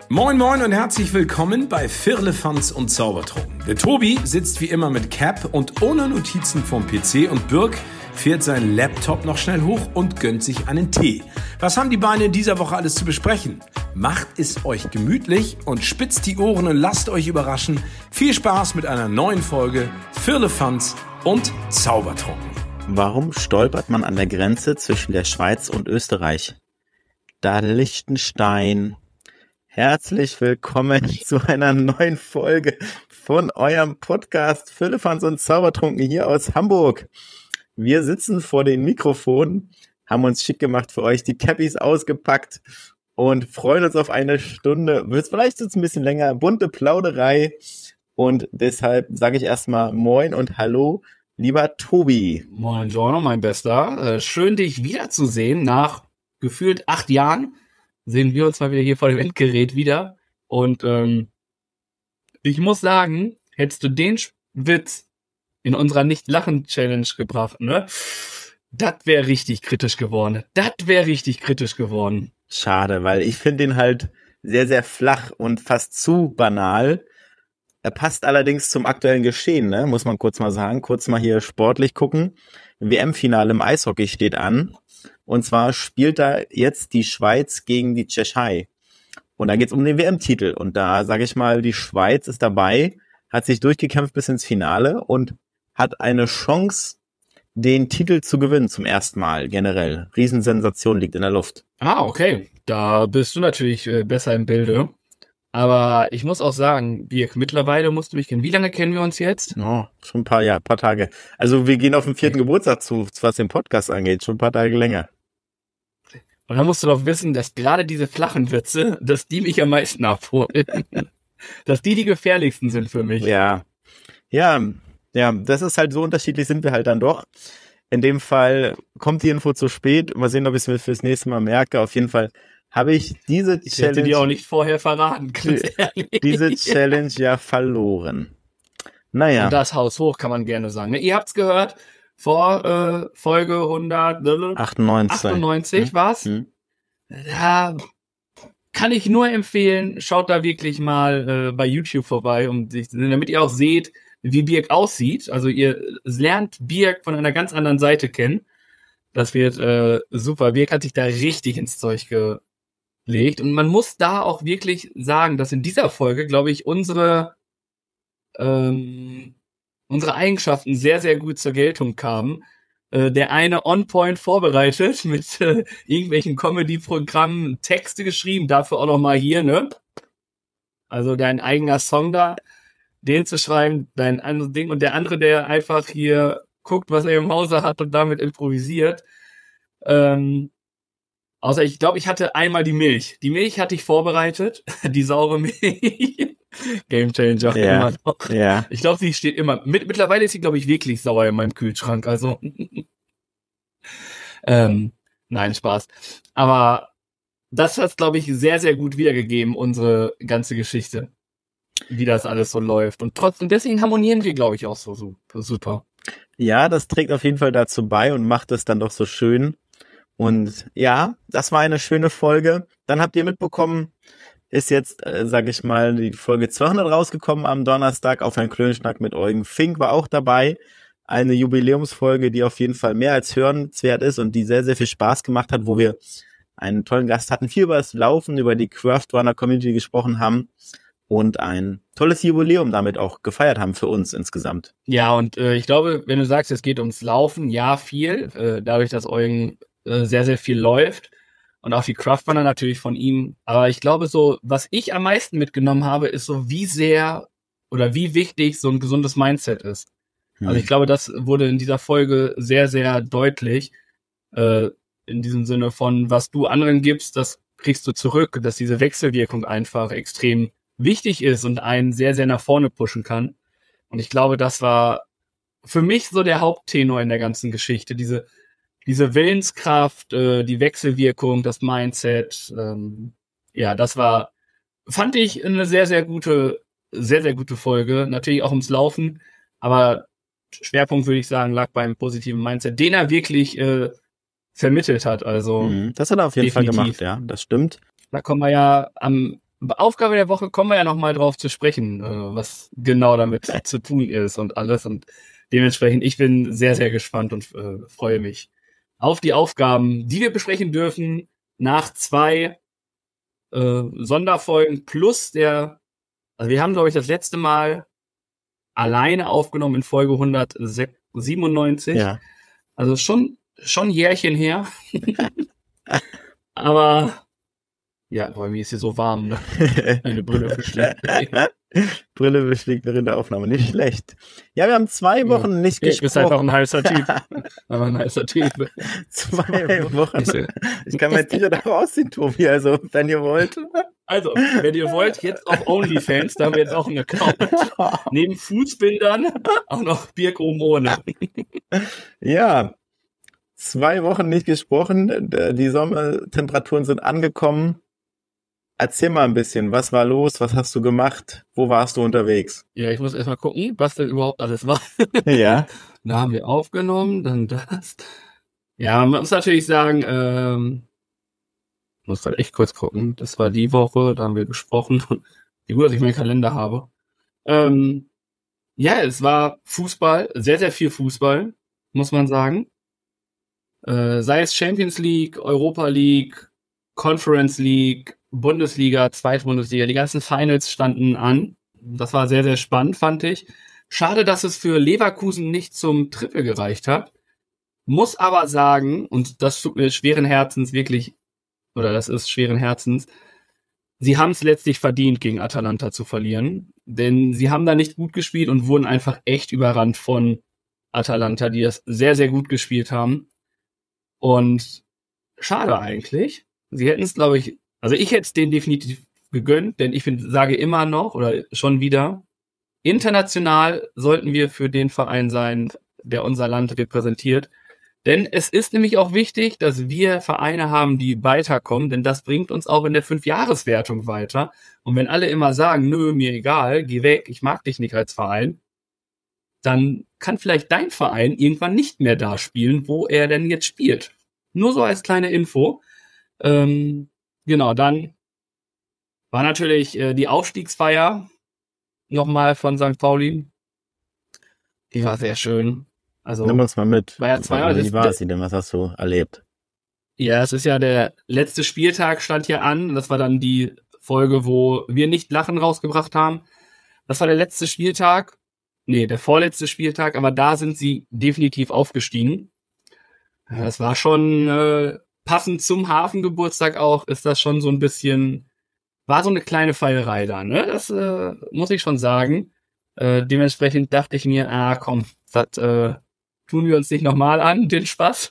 Moin moin und herzlich willkommen bei Firlefanz und Zaubertrunken. Der Tobi sitzt wie immer mit Cap und ohne Notizen vom PC und Birk fährt seinen Laptop noch schnell hoch und gönnt sich einen Tee. Was haben die Beine in dieser Woche alles zu besprechen? Macht es euch gemütlich und spitzt die Ohren und lasst euch überraschen. Viel Spaß mit einer neuen Folge Firlefanz und Zaubertrunken. Warum stolpert man an der Grenze zwischen der Schweiz und Österreich? Da Liechtenstein. Herzlich willkommen zu einer neuen Folge von eurem Podcast Firlefanz und Zaubertrunken hier aus Hamburg. Wir sitzen vor den Mikrofonen, haben uns schick gemacht für euch, die Cappies ausgepackt und freuen uns auf eine Stunde, wird vielleicht jetzt ein bisschen länger, bunte Plauderei. Und deshalb sage ich erstmal Moin und Hallo, lieber Tobi. Moin Giorno, mein Bester. Schön, dich wiederzusehen. Nach gefühlt 8 Jahren sehen wir uns mal wieder hier vor dem Endgerät wieder. Und ich muss sagen, hättest du den Witz in unserer Nicht-Lachen-Challenge gebracht, ne? Das wäre richtig kritisch geworden. Schade, weil ich finde ihn halt sehr, sehr flach und fast zu banal. Er passt allerdings zum aktuellen Geschehen, ne? Muss man kurz mal sagen. Kurz mal hier sportlich gucken. WM-Finale im Eishockey steht an. Und zwar spielt da jetzt die Schweiz gegen die Tschechei. Und da geht's um den WM-Titel. Und da, sage ich mal, die Schweiz ist dabei, hat sich durchgekämpft bis ins Finale und hat eine Chance, den Titel zu gewinnen zum ersten Mal generell. Riesensensation liegt in der Luft. Ah, okay. Da bist du natürlich besser im Bilde. Aber ich muss auch sagen, Birk, mittlerweile musst du mich kennen. Wie lange kennen wir uns jetzt? Oh, schon ein paar Tage. Also wir gehen auf den 4. Geburtstag zu, was den Podcast angeht. Schon ein paar Tage länger. Und dann musst du doch wissen, dass gerade diese flachen Witze, dass die mich am meisten abholen. Dass die gefährlichsten sind für mich. Ja, das ist halt so, unterschiedlich sind wir halt dann doch. In dem Fall kommt die Info zu spät. Mal sehen, ob ich es mir fürs nächste Mal merke. Auf jeden Fall habe ich diese Ich Challenge... hätte die auch nicht vorher verraten, ganz ehrlich. Diese Challenge ja verloren. Naja. Und das Haus hoch, kann man gerne sagen. Ne? Ihr habt's gehört, vor Folge 198 war's. Da kann ich nur empfehlen, schaut da wirklich mal bei YouTube vorbei, damit ihr auch seht, wie Birk aussieht. Also ihr lernt Birk von einer ganz anderen Seite kennen. Das wird super. Birk hat sich da richtig ins Zeug gelegt. Und man muss da auch wirklich sagen, dass in dieser Folge, glaube ich, unsere Eigenschaften sehr, sehr gut zur Geltung kamen. Der eine on point vorbereitet mit irgendwelchen Comedy-Programmen, Texte geschrieben, dafür auch noch mal hier, ne? Also dein eigener Song da, den zu schreiben, dein anderes Ding. Und der andere, der einfach hier guckt, was er im Hause hat und damit improvisiert. Außer ich glaube, ich hatte einmal die Milch. Die Milch hatte ich vorbereitet, die saure Milch. Game Changer, immer noch. Ja. Ich glaube, sie steht immer. Mittlerweile ist sie, glaube ich, wirklich sauer in meinem Kühlschrank. Also, nein, Spaß. Aber das hat, glaube ich, sehr, sehr gut wiedergegeben, unsere ganze Geschichte. Wie das alles so läuft. Und trotzdem, deswegen harmonieren wir, glaube ich, auch so super. Ja, das trägt auf jeden Fall dazu bei und macht es dann doch so schön. Und ja, das war eine schöne Folge. Dann habt ihr mitbekommen, ist jetzt, sage ich mal, die Folge 200 rausgekommen am Donnerstag. Auf einen Klönschnack mit Eugen Fink war auch dabei. Eine Jubiläumsfolge, die auf jeden Fall mehr als hörenswert ist und die sehr, sehr viel Spaß gemacht hat, wo wir einen tollen Gast hatten, viel über das Laufen, über die Craft-Runner-Community gesprochen haben und ein tolles Jubiläum damit auch gefeiert haben für uns insgesamt. Ja, und ich glaube, wenn du sagst, es geht ums Laufen, ja, viel. Dadurch, dass Eugen sehr, sehr viel läuft. Und auch die Craftrunner natürlich von ihm. Aber ich glaube so, was ich am meisten mitgenommen habe, ist so, wie sehr oder wie wichtig so ein gesundes Mindset ist. Also ich glaube, das wurde in dieser Folge sehr, sehr deutlich. In diesem Sinne von, was du anderen gibst, das kriegst du zurück. Dass diese Wechselwirkung einfach extrem wichtig ist und einen sehr, sehr nach vorne pushen kann. Und ich glaube, das war für mich so der Haupttenor in der ganzen Geschichte. Diese Willenskraft, die Wechselwirkung, das Mindset, das fand ich eine sehr, sehr gute Folge. Natürlich auch ums Laufen, aber Schwerpunkt, würde ich sagen, lag beim positiven Mindset, den er wirklich vermittelt hat. Also das hat er auf jeden Fall gemacht, ja, das stimmt. Da kommen wir ja am Aufgabe der Woche kommen wir ja nochmal drauf zu sprechen, was genau damit zu tun ist und alles. Und dementsprechend, ich bin sehr, sehr gespannt und freue mich auf die Aufgaben, die wir besprechen dürfen, nach 2 Sonderfolgen plus also wir haben, glaube ich, das letzte Mal alleine aufgenommen in Folge 197. Ja. Also schon ein Jährchen her. Aber ja, bei mir ist hier so warm, ne? Eine Brille verschlägt. Brille beschlägt während der Aufnahme, nicht schlecht. Ja, wir haben 2 Wochen nicht Ich bin einfach gesprochen. ein heißer Typ. Aber ein heißer Typ. 2 Wochen. Ich kann mein T-Shirt auch ausziehen, Tobi, also wenn ihr wollt. Also, wenn ihr wollt, jetzt auf OnlyFans, da haben wir jetzt auch einen Account. Neben Fußbildern auch noch Birk Omone. Ja, 2 Wochen nicht gesprochen. Die Sommertemperaturen sind angekommen. Erzähl mal ein bisschen, was war los? Was hast du gemacht? Wo warst du unterwegs? Ja, ich muss erstmal gucken, was denn überhaupt alles war. Ja. Da haben wir aufgenommen, dann das. Ja, man muss natürlich sagen, muss halt echt kurz gucken. Das war die Woche, da haben wir gesprochen. Wie gut, dass ich meinen Kalender habe. Ja, es war Fußball, sehr, sehr viel Fußball, muss man sagen. Sei es Champions League, Europa League, Conference League, Bundesliga, Zweite Bundesliga, die ganzen Finals standen an. Das war sehr, sehr spannend, fand ich. Schade, dass es für Leverkusen nicht zum Triple gereicht hat. Muss aber sagen, und das tut mir schweren Herzens wirklich, oder das ist schweren Herzens, sie haben es letztlich verdient, gegen Atalanta zu verlieren. Denn sie haben da nicht gut gespielt und wurden einfach echt überrannt von Atalanta, die das sehr, sehr gut gespielt haben. Und schade eigentlich. Sie hätten es, glaube ich, also ich hätte es denen definitiv gegönnt, denn ich sage immer noch oder schon wieder, international sollten wir für den Verein sein, der unser Land repräsentiert. Denn es ist nämlich auch wichtig, dass wir Vereine haben, die weiterkommen, denn das bringt uns auch in der 5-Jahres-Wertung weiter. Und wenn alle immer sagen, nö, mir egal, geh weg, ich mag dich nicht als Verein, dann kann vielleicht dein Verein irgendwann nicht mehr da spielen, wo er denn jetzt spielt. Nur so als kleine Info. Genau, dann war natürlich die Aufstiegsfeier nochmal von St. Pauli. Die war sehr schön. Also, Nimm uns mal mit. war ja zweimal. Wie war sie denn? Was hast du erlebt? Ja, es ist ja der letzte Spieltag, stand hier an. Das war dann die Folge, wo wir nicht Lachen rausgebracht haben. Das war der letzte Spieltag. Nee, der vorletzte Spieltag, aber da sind sie definitiv aufgestiegen. Das war schon passend zum Hafengeburtstag auch, ist das schon so ein bisschen, war so eine kleine Feierei da, ne? Das muss ich schon sagen. Dementsprechend dachte ich mir, komm, das tun wir uns nicht nochmal an, den Spaß.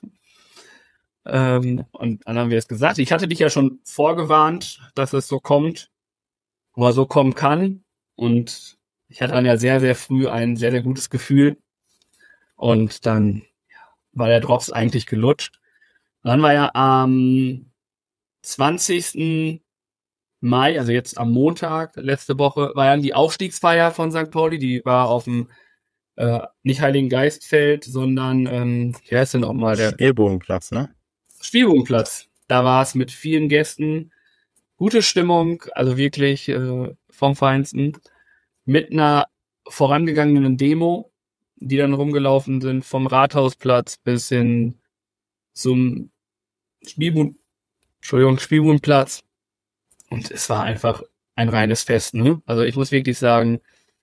Und dann haben wir es gesagt. Ich hatte dich ja schon vorgewarnt, dass es so kommt, oder so kommen kann. Und ich hatte dann ja sehr, sehr früh ein sehr, sehr gutes Gefühl. Und dann war der Drops eigentlich gelutscht. Und dann war ja am 20. Mai, also jetzt am Montag, letzte Woche, war ja die Aufstiegsfeier von St. Pauli. Die war auf dem nicht Heiligen Geistfeld, sondern, wie heißt denn nochmal der? Spielbogenplatz, ne? Spielbogenplatz. Da war es mit vielen Gästen. Gute Stimmung, also wirklich vom Feinsten. Mit einer vorangegangenen Demo, die dann rumgelaufen sind, vom Rathausplatz bis hin zum Spielbogenplatz. Und es war einfach ein reines Fest, ne? Also ich muss wirklich sagen,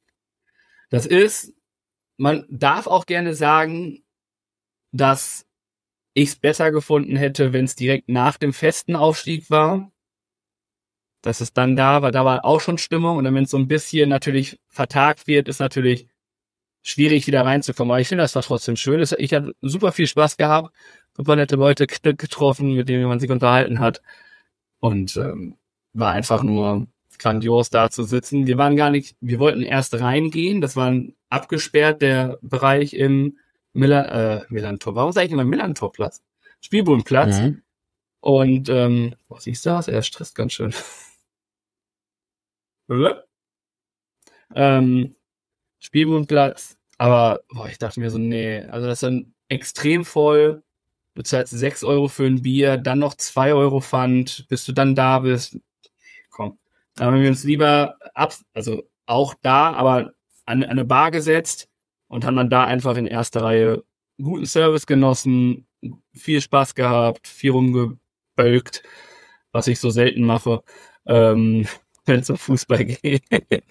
man darf auch gerne sagen, dass ich es besser gefunden hätte, wenn es direkt nach dem festen Aufstieg war. Dass es dann da war auch schon Stimmung. Und dann, wenn es so ein bisschen natürlich vertagt wird, ist natürlich schwierig, wieder reinzukommen. Aber ich finde, das war trotzdem schön. Ich hatte super viel Spaß gehabt, super nette Leute getroffen, mit denen man sich unterhalten hat. Und war einfach nur grandios da zu sitzen. Wir wollten erst reingehen. Das war abgesperrt, der Bereich im Millantor. Warum sage ich immer Millantorplatz? Spielbogenplatz. Mhm. Und, siehst du das? Er stresst ganz schön. Spielbogenplatz. Aber, ich dachte mir so, nee. Also das ist dann extrem voll. Du zahlst 6 Euro für ein Bier, dann noch 2 Euro Pfand, bis du dann da bist. Komm. Da haben wir uns lieber also auch da, aber an eine Bar gesetzt und haben dann da einfach in erster Reihe guten Service genossen, viel Spaß gehabt, viel rumgebölkt, was ich so selten mache, wenn es um Fußball geht.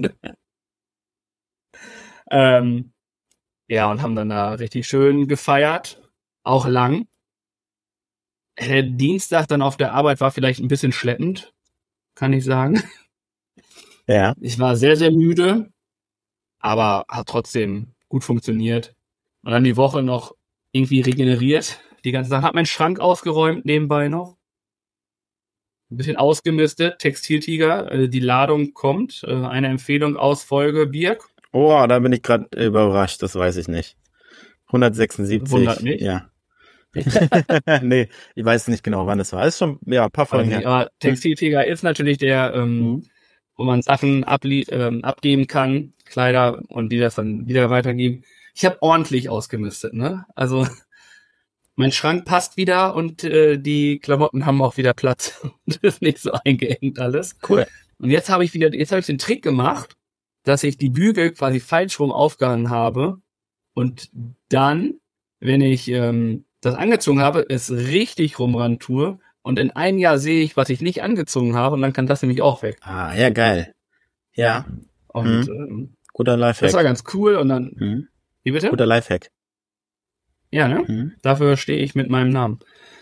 Ja, und haben dann da richtig schön gefeiert, auch lang. Der Dienstag dann auf der Arbeit war vielleicht ein bisschen schleppend, kann ich sagen. Ja. Ich war sehr, sehr müde, aber hat trotzdem gut funktioniert. Und dann die Woche noch irgendwie regeneriert. Die ganze Sache. Hab meinen Schrank ausgeräumt nebenbei noch. Ein bisschen ausgemistet. Textiltiger. Die Ladung kommt. Eine Empfehlung aus Folge Birk. Oh, da bin ich gerade überrascht. Das weiß ich nicht. 176. Wundert mich. Ja. Nee, ich weiß nicht genau, wann es war. Ist schon, ja, ein paar Folgen her. Aber Textiltiger ist natürlich der, wo man Sachen abgeben kann, Kleider, und die das dann wieder weitergeben. Ich habe ordentlich ausgemistet, ne? Also mein Schrank passt wieder und die Klamotten haben auch wieder Platz. Das ist nicht so eingeengt alles. Cool. Und jetzt habe ich den Trick gemacht, dass ich die Bügel quasi falsch rum aufgehangen habe und dann, wenn ich das angezogen habe, es richtig rum ran tue und in einem Jahr sehe ich, was ich nicht angezogen habe, und dann kann das nämlich auch weg. Ah, ja, geil. Ja. Und guter Lifehack. das war ganz cool. Und dann, wie bitte? Guter Lifehack. Ja, ne? Dafür stehe ich mit meinem Namen.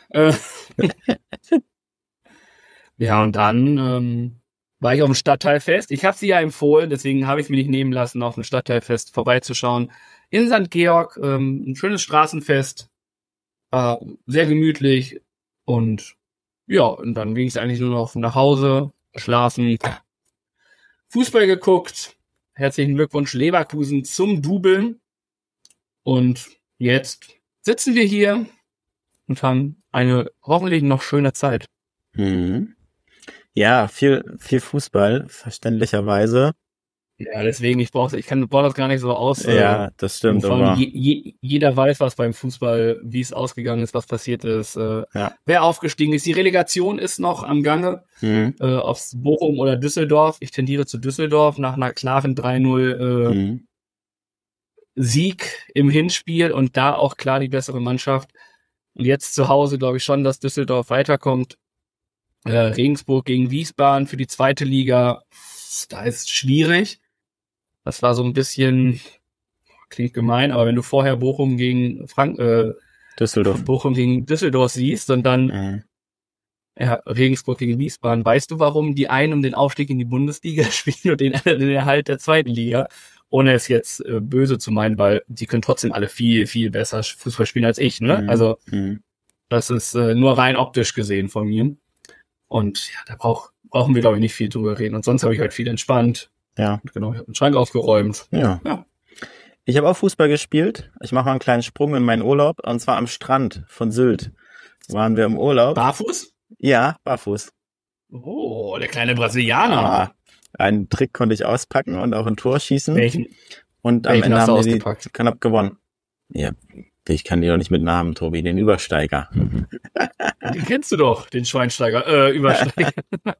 Ja, und dann war ich auf dem Stadtteilfest. Ich habe sie ja empfohlen, deswegen habe ich es mir nicht nehmen lassen, auf dem Stadtteilfest vorbeizuschauen. In St. Georg, ein schönes Straßenfest. Sehr gemütlich. Und ja, und dann ging es eigentlich nur noch nach Hause, schlafen, Fußball geguckt. Herzlichen Glückwunsch Leverkusen zum Double. Und jetzt sitzen wir hier und haben eine hoffentlich noch schöne Zeit. Ja, viel Fußball, verständlicherweise. Ja, deswegen, ich brauche das gar nicht so aus. Ja, das stimmt. Aber jeder weiß, was beim Fußball, wie es ausgegangen ist, was passiert ist, wer aufgestiegen ist. Die Relegation ist noch am Gange, aufs Bochum oder Düsseldorf. Ich tendiere zu Düsseldorf nach einer klaren 3-0 Sieg im Hinspiel und da auch klar die bessere Mannschaft. Und jetzt zu Hause glaube ich schon, dass Düsseldorf weiterkommt. Regensburg gegen Wiesbaden für die zweite Liga, da ist schwierig. Das war so ein bisschen, klingt gemein, aber wenn du vorher Bochum gegen Düsseldorf siehst und dann Regensburg gegen Wiesbaden, weißt du, warum die einen um den Aufstieg in die Bundesliga spielen und den anderen den Erhalt der zweiten Liga? Ohne es jetzt böse zu meinen, weil die können trotzdem alle viel, viel besser Fußball spielen als ich, ne? Also das ist nur rein optisch gesehen von mir. Und ja, da brauchen wir, glaube ich, nicht viel drüber reden. Und sonst habe ich halt viel entspannt. Ja. Genau, ich habe den Schrank aufgeräumt. Ja. Ich habe auch Fußball gespielt. Ich mache mal einen kleinen Sprung in meinen Urlaub. Und zwar am Strand von Sylt. Waren wir im Urlaub. Barfuß? Ja, barfuß. Oh, der kleine Brasilianer. Ah, einen Trick konnte ich auspacken und auch ein Tor schießen. Welchen? Und am Ende haben wir knapp gewonnen. Ja, ich kann die doch nicht mit Namen, Tobi. Den Übersteiger. Den kennst du doch, den Schweinsteiger. Übersteiger.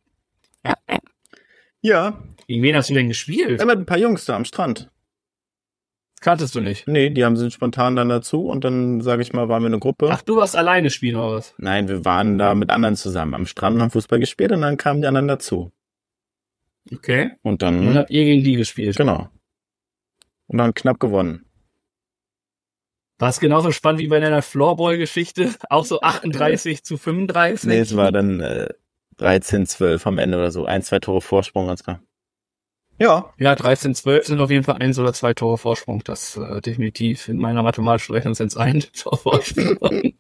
Ja. Gegen wen hast du denn gespielt? Mit ein paar Jungs da am Strand. Das kanntest du nicht? Nee, die sind spontan dann dazu und dann, sage ich mal, waren wir eine Gruppe. Ach, du warst alleine spielen oder was? Nein, wir waren da mit anderen zusammen am Strand und haben Fußball gespielt und dann kamen die anderen dazu. Okay. Und dann habt ihr gegen die gespielt? Genau. Und dann knapp gewonnen. War es genauso spannend wie bei deiner Floorball-Geschichte? Auch so 38-35? Nee, es war dann 13-12 am Ende oder so. 1-2 Tore Vorsprung, ganz klar. Ja. Ja, 13-12 sind auf jeden Fall 1 oder 2 Tore Vorsprung. Das definitiv in meiner mathematischen Rechnung sind es 1 Tor Vorsprung.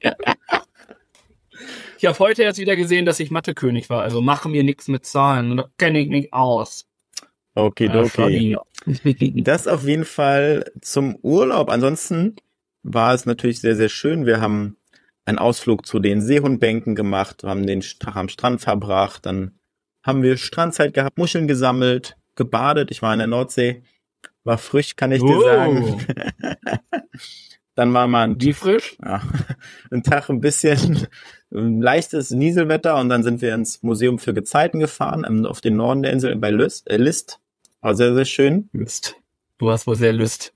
Ich habe heute erst wieder gesehen, dass ich Mathe-König war. Also mache mir nichts mit Zahlen. Da kenne ich nicht aus. Okay. Das auf jeden Fall zum Urlaub. Ansonsten war es natürlich sehr, sehr schön. Wir haben einen Ausflug zu den Seehundbänken gemacht, haben den Tag am Strand verbracht, dann haben wir Strandzeit gehabt, Muscheln gesammelt, gebadet. Ich war in der Nordsee, war frisch, kann ich dir sagen. Dann war mal Wie frisch? Ja, ein Tag ein bisschen leichtes Nieselwetter und dann sind wir ins Museum für Gezeiten gefahren, auf den Norden der Insel bei List. War sehr, sehr schön. Lust. Du hast wohl sehr Lust.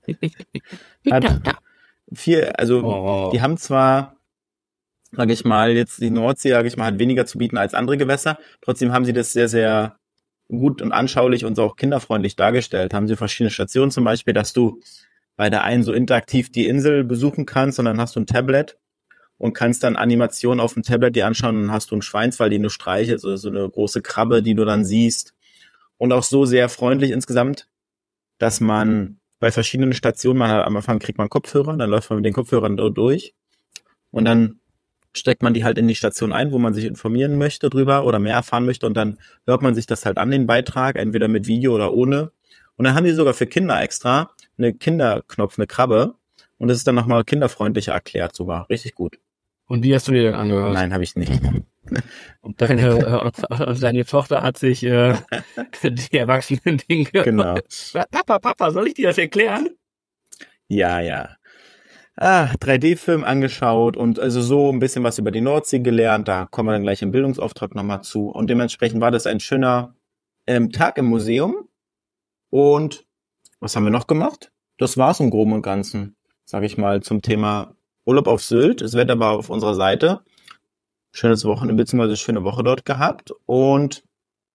Die haben zwar, sage ich mal, jetzt die Nordsee, sage ich mal, hat weniger zu bieten als andere Gewässer. Trotzdem haben sie das sehr, sehr gut und anschaulich und auch kinderfreundlich dargestellt. Haben sie verschiedene Stationen zum Beispiel, dass du bei der einen so interaktiv die Insel besuchen kannst und dann hast du ein Tablet und kannst dann Animationen auf dem Tablet dir anschauen und dann hast du einen Schweinswal, den du streichelst oder so eine große Krabbe, die du dann siehst. Und auch so sehr freundlich insgesamt, dass man bei verschiedenen Stationen, am Anfang kriegt man Kopfhörer, dann läuft man mit den Kopfhörern durch und dann steckt man die halt in die Station ein, wo man sich informieren möchte drüber oder mehr erfahren möchte und dann hört man sich das halt an, den Beitrag, entweder mit Video oder ohne. Und dann haben die sogar für Kinder extra eine Kinderknopf, eine Krabbe und das ist dann nochmal kinderfreundlicher erklärt sogar. Richtig gut. Und wie hast du dir denn angehört? Nein, habe ich nicht. Und deine Tochter hat sich die erwachsenen Dinge. Genau. Papa, soll ich dir das erklären? Ja. 3D-Film angeschaut und also so ein bisschen was über die Nordsee gelernt. Da kommen wir dann gleich im Bildungsauftrag nochmal zu. Und dementsprechend war das ein schöner Tag im Museum. Und was haben wir noch gemacht? Das war's im Groben und Ganzen, sage ich mal, zum Thema Urlaub auf Sylt. Das Wetter war auf unserer Seite. Schönes Wochenende, beziehungsweise schöne Woche dort gehabt. Und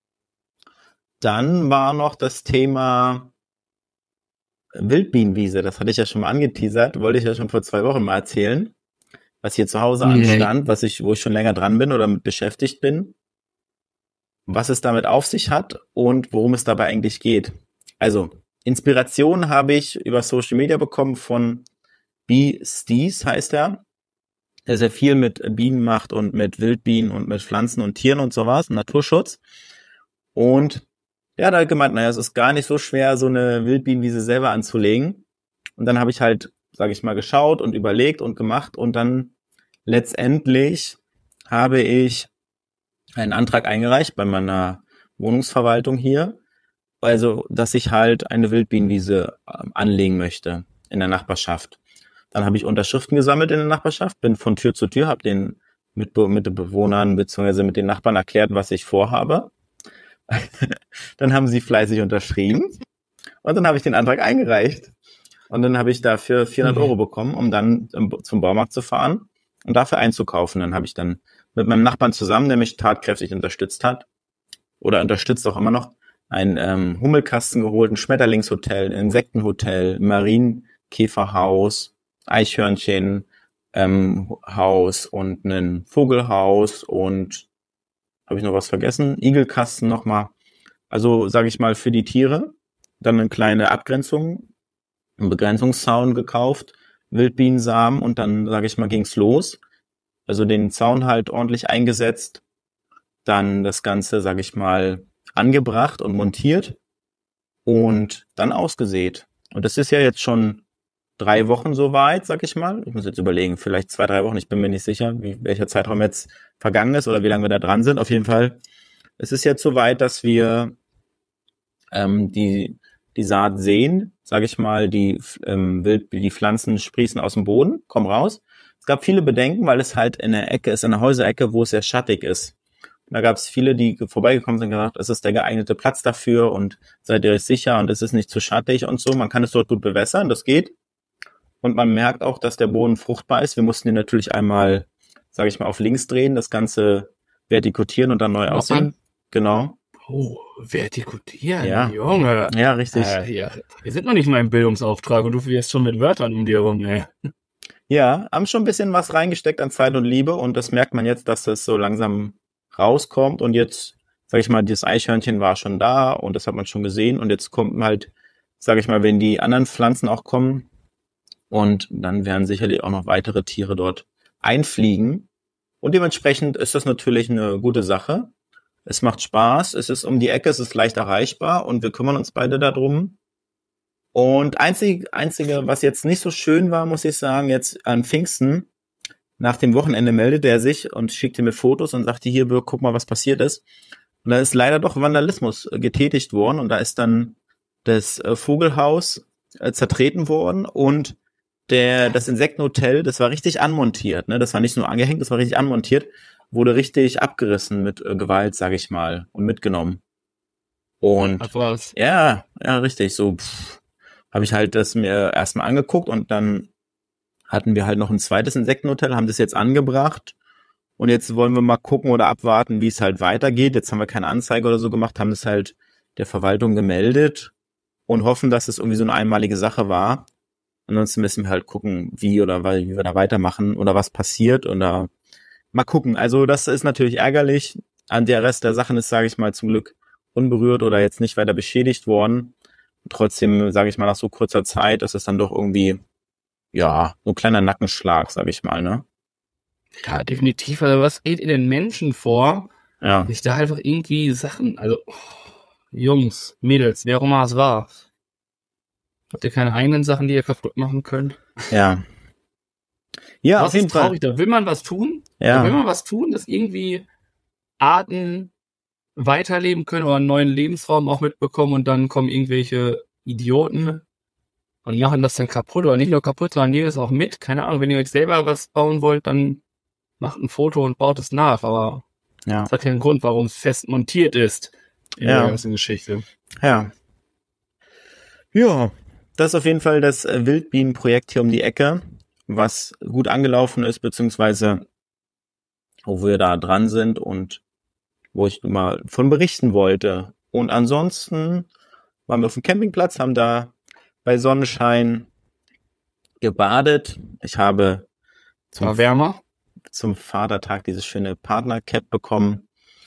dann war noch das Thema Wildbienenwiese. Das hatte ich ja schon mal angeteasert. Wollte ich ja schon vor 2 Wochen mal erzählen. Was hier zu Hause anstand, wo ich schon länger dran bin oder mit beschäftigt bin. Was es damit auf sich hat und worum es dabei eigentlich geht. Also, Inspiration habe ich über Social Media bekommen von Bee Stees, heißt er. Der sehr viel mit Bienen macht und mit Wildbienen und mit Pflanzen und Tieren und sowas, Naturschutz. Und der hat halt gemeint, es ist gar nicht so schwer, so eine Wildbienenwiese selber anzulegen. Und dann habe ich halt, sage ich mal, geschaut und überlegt und gemacht. Und dann letztendlich habe ich einen Antrag eingereicht bei meiner Wohnungsverwaltung hier. Also, dass ich halt eine Wildbienenwiese anlegen möchte in der Nachbarschaft. Dann habe ich Unterschriften gesammelt in der Nachbarschaft, bin von Tür zu Tür, habe den mit den Bewohnern bzw. mit den Nachbarn erklärt, was ich vorhabe. Dann haben sie fleißig unterschrieben und dann habe ich den Antrag eingereicht. Und dann habe ich dafür 400 € bekommen, um dann zum Baumarkt zu fahren und dafür einzukaufen. Dann habe ich dann mit meinem Nachbarn zusammen, der mich tatkräftig unterstützt hat oder unterstützt auch immer noch, ein Hummelkasten geholt, ein Schmetterlingshotel, ein Insektenhotel, ein Marienkäferhaus, Eichhörnchen, Haus und ein Vogelhaus und habe ich noch was vergessen? Igelkasten nochmal. Also sage ich mal für die Tiere. Dann eine kleine Abgrenzung, einen Begrenzungszaun gekauft, Wildbienensamen und dann, sage ich mal, ging's los. Also den Zaun halt ordentlich eingesetzt. Dann das Ganze, sage ich mal, angebracht und montiert und dann ausgesät. Und das ist ja jetzt schon 3 Wochen soweit, sag ich mal. Ich muss jetzt überlegen, vielleicht 2, 3 Wochen, ich bin mir nicht sicher, welcher Zeitraum jetzt vergangen ist oder wie lange wir da dran sind. Auf jeden Fall, es ist jetzt soweit, dass wir die Saat sehen, sage ich mal, die Pflanzen sprießen aus dem Boden, kommen raus. Es gab viele Bedenken, weil es halt in der Ecke ist, in der Häuserecke, wo es sehr schattig ist. Und da gab es viele, die vorbeigekommen sind und gesagt, es ist der geeignete Platz dafür und seid ihr euch sicher und es ist nicht zu schattig und so. Man kann es dort gut bewässern, das geht. Und man merkt auch, dass der Boden fruchtbar ist. Wir mussten ihn natürlich einmal, sage ich mal, auf links drehen, das Ganze vertikutieren und dann neu aussehen. Genau. Oh, vertikutieren, Ja. Junge. Ja, richtig. Ja. Wir sind noch nicht mal im Bildungsauftrag und du wirst schon mit Wörtern um dir rum, ey. Ja, haben schon ein bisschen was reingesteckt an Zeit und Liebe und das merkt man jetzt, dass es so langsam rauskommt und jetzt, sage ich mal, dieses Eichhörnchen war schon da und das hat man schon gesehen und jetzt kommt halt, sage ich mal, wenn die anderen Pflanzen auch kommen und dann werden sicherlich auch noch weitere Tiere dort einfliegen und dementsprechend ist das natürlich eine gute Sache. Es macht Spaß, es ist um die Ecke, es ist leicht erreichbar und wir kümmern uns beide darum. Und einzige, was jetzt nicht so schön war, muss ich sagen, jetzt an Pfingsten, nach dem Wochenende meldete er sich und schickte mir Fotos und sagte, hier, Birk, guck mal, was passiert ist. Und da ist leider doch Vandalismus getätigt worden und da ist dann das Vogelhaus zertreten worden und das Insektenhotel, das war richtig anmontiert, ne? Das war nicht nur angehängt, das war richtig anmontiert. wurde richtig abgerissen mit Gewalt, sage ich mal, und mitgenommen. Und Was war's? ja, richtig, so habe ich halt das mir erstmal angeguckt und dann hatten wir halt noch ein zweites Insektenhotel, haben das jetzt angebracht und jetzt wollen wir mal gucken oder abwarten, wie es halt weitergeht. Jetzt haben wir keine Anzeige oder so gemacht, haben das halt der Verwaltung gemeldet und hoffen, dass es irgendwie so eine einmalige Sache war. Ansonsten müssen wir halt gucken, wie wir da weitermachen oder was passiert oder mal gucken. Also das ist natürlich ärgerlich. An der Rest der Sachen ist, sage ich mal, zum Glück unberührt oder jetzt nicht weiter beschädigt worden. Trotzdem, sage ich mal, nach so kurzer Zeit ist es dann doch irgendwie, ja, so ein kleiner Nackenschlag, sage ich mal, ne? Ja, definitiv. Also was geht in den Menschen vor? Ja, Sich da einfach irgendwie Sachen, also Jungs, Mädels, wer auch immer es war. Habt ihr keine eigenen Sachen, die ihr kaputt machen könnt? ja. Ja, Was auf jeden ist Fall. traurig? Da will man was tun. Ja. Da will man was tun, dass irgendwie Arten weiterleben können oder einen neuen Lebensraum auch mitbekommen und dann kommen irgendwelche Idioten und machen das dann kaputt oder nicht nur kaputt, sondern nehmen es auch mit. Keine Ahnung, wenn ihr euch selber was bauen wollt, dann macht ein Foto und baut es nach, aber Ja, das hat ja einen Grund, warum es fest montiert ist in Ja. der ganzen Geschichte. ja. Ja, das ist auf jeden Fall das Wildbienenprojekt hier um die Ecke, was gut angelaufen ist, beziehungsweise wo wir da dran sind und wo ich mal von berichten wollte. Und ansonsten waren wir auf dem Campingplatz, haben da bei Sonnenschein gebadet. Ich habe War wärmer. zum Vatertag dieses schöne Partner-Cap bekommen.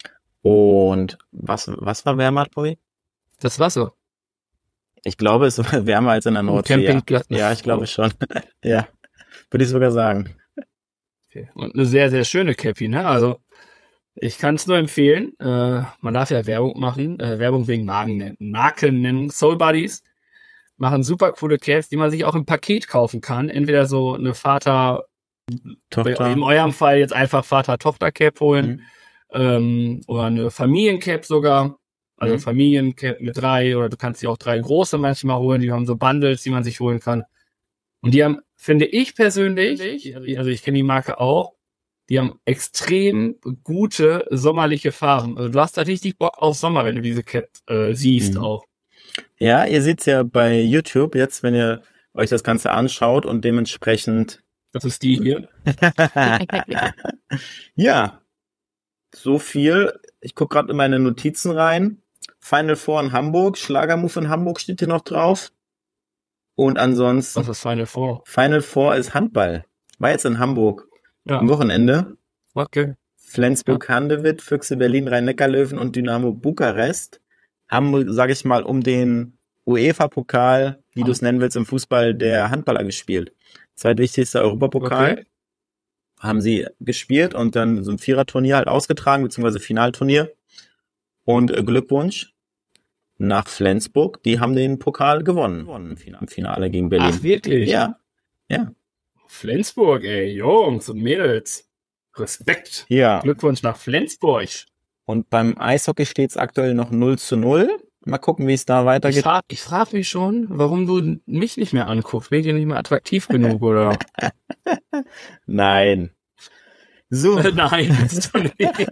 Und was war wärmer, Tobi? Das Wasser. Ich glaube, es war wärmer als in der Nordsee. Campingplatz. Ja, ich glaube schon. Ja, würde ich sogar sagen. Okay. Und eine sehr, sehr schöne Cappy, ne? Also, ich kann es nur empfehlen. Man darf ja Werbung machen. Werbung wegen Marken nennen. Soul Buddies machen super coole Caps, die man sich auch im Paket kaufen kann. Entweder so eine Tochter. in eurem Fall jetzt einfach Vater-Tochter-Cap holen. Oder eine Familiencap sogar. Also Familiencap mit 3 oder du kannst dir auch 3 große manchmal holen. Die haben so Bundles, die man sich holen kann. Und die haben, finde ich persönlich, also ich kenne die Marke auch, die haben extrem gute sommerliche Farben. Also du hast da richtig Bock auf Sommer, wenn du diese Cap siehst auch. Ja, ihr seht's ja bei YouTube jetzt, wenn ihr euch das Ganze anschaut und dementsprechend. Das ist die hier. Ja, so viel. Ich gucke gerade in meine Notizen rein. Final Four in Hamburg, Schlagermove in Hamburg steht hier noch drauf. Und ansonsten. Was ist Final Four? Final Four ist Handball. War jetzt in Hamburg. Ja. Am Wochenende. Okay. Flensburg-Handewitt, Füchse Berlin, Rhein-Neckar-Löwen und Dynamo Bukarest haben, sage ich mal, um den UEFA-Pokal, wie du es nennen willst, im Fußball der Handballer gespielt. Zweitwichtigster Europapokal. Okay. Haben sie gespielt und dann so ein Viererturnier halt ausgetragen, beziehungsweise Finalturnier. Und Glückwunsch nach Flensburg, die haben den Pokal gewonnen im Finale gegen Berlin. Ach, wirklich? Ja. Flensburg, ey, Jungs und Mädels. Respekt. Ja. Glückwunsch nach Flensburg. Und beim Eishockey steht es aktuell noch 0:0. Mal gucken, wie es da weitergeht. Ich frag mich schon, warum du mich nicht mehr anguckst. Bin ich dir nicht mehr attraktiv genug, oder? Nein. So, Nein, bist du nicht.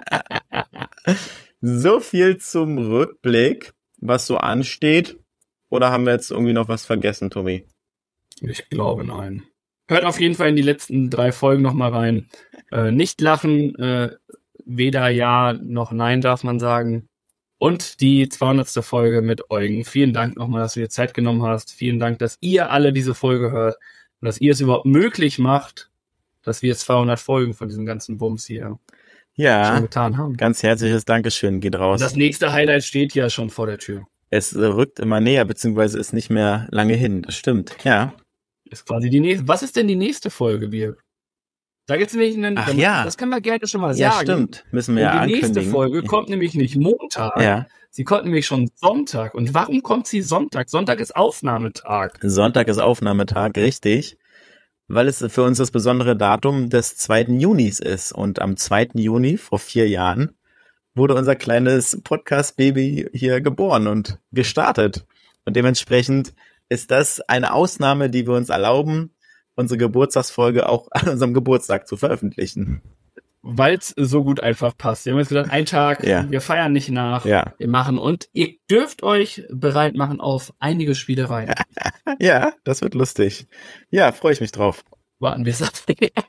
so viel zum Rückblick, was so ansteht. Oder haben wir jetzt irgendwie noch was vergessen, Tobi? Ich glaube, nein. Hört auf jeden Fall in die letzten 3 Folgen nochmal rein. Nicht lachen, weder Ja noch Nein darf man sagen. Und die 200. Folge mit Eugen. Vielen Dank nochmal, dass du dir Zeit genommen hast. Vielen Dank, dass ihr alle diese Folge hört und dass ihr es überhaupt möglich macht, dass wir 200 Folgen von diesem ganzen Bums hier schon Ja, getan haben. ganz herzliches Dankeschön geht Und raus. das nächste Highlight steht ja schon vor der Tür. Es rückt immer näher, beziehungsweise ist nicht mehr lange hin. Das stimmt, ja. Ist quasi die nächste. Was ist denn die nächste Folge, Birk? Da gibt's nämlich einen. Ach ja. Das können wir gerne schon mal Ja, sagen. stimmt. Müssen wir Und ja die nächste ankündigen. Folge kommt nämlich nicht Montag. Ja. Sie kommt nämlich schon Sonntag. Und warum kommt sie Sonntag? Sonntag ist Aufnahmetag. Sonntag ist Aufnahmetag, richtig. Weil es für uns das besondere Datum des 2. Junis ist. Und am 2. Juni, vor 4 Jahren, wurde unser kleines Podcast-Baby hier geboren und gestartet. Und dementsprechend ist das eine Ausnahme, die wir uns erlauben, unsere Geburtstagsfolge auch an unserem Geburtstag zu veröffentlichen. weil es so gut einfach passt. Wir haben jetzt gesagt, ein Tag, wir feiern nicht nach, wir machen. Und ihr dürft euch bereit machen auf einige Spielereien. Ja, das wird lustig. Ja, freue ich mich drauf. Warten wir es ab.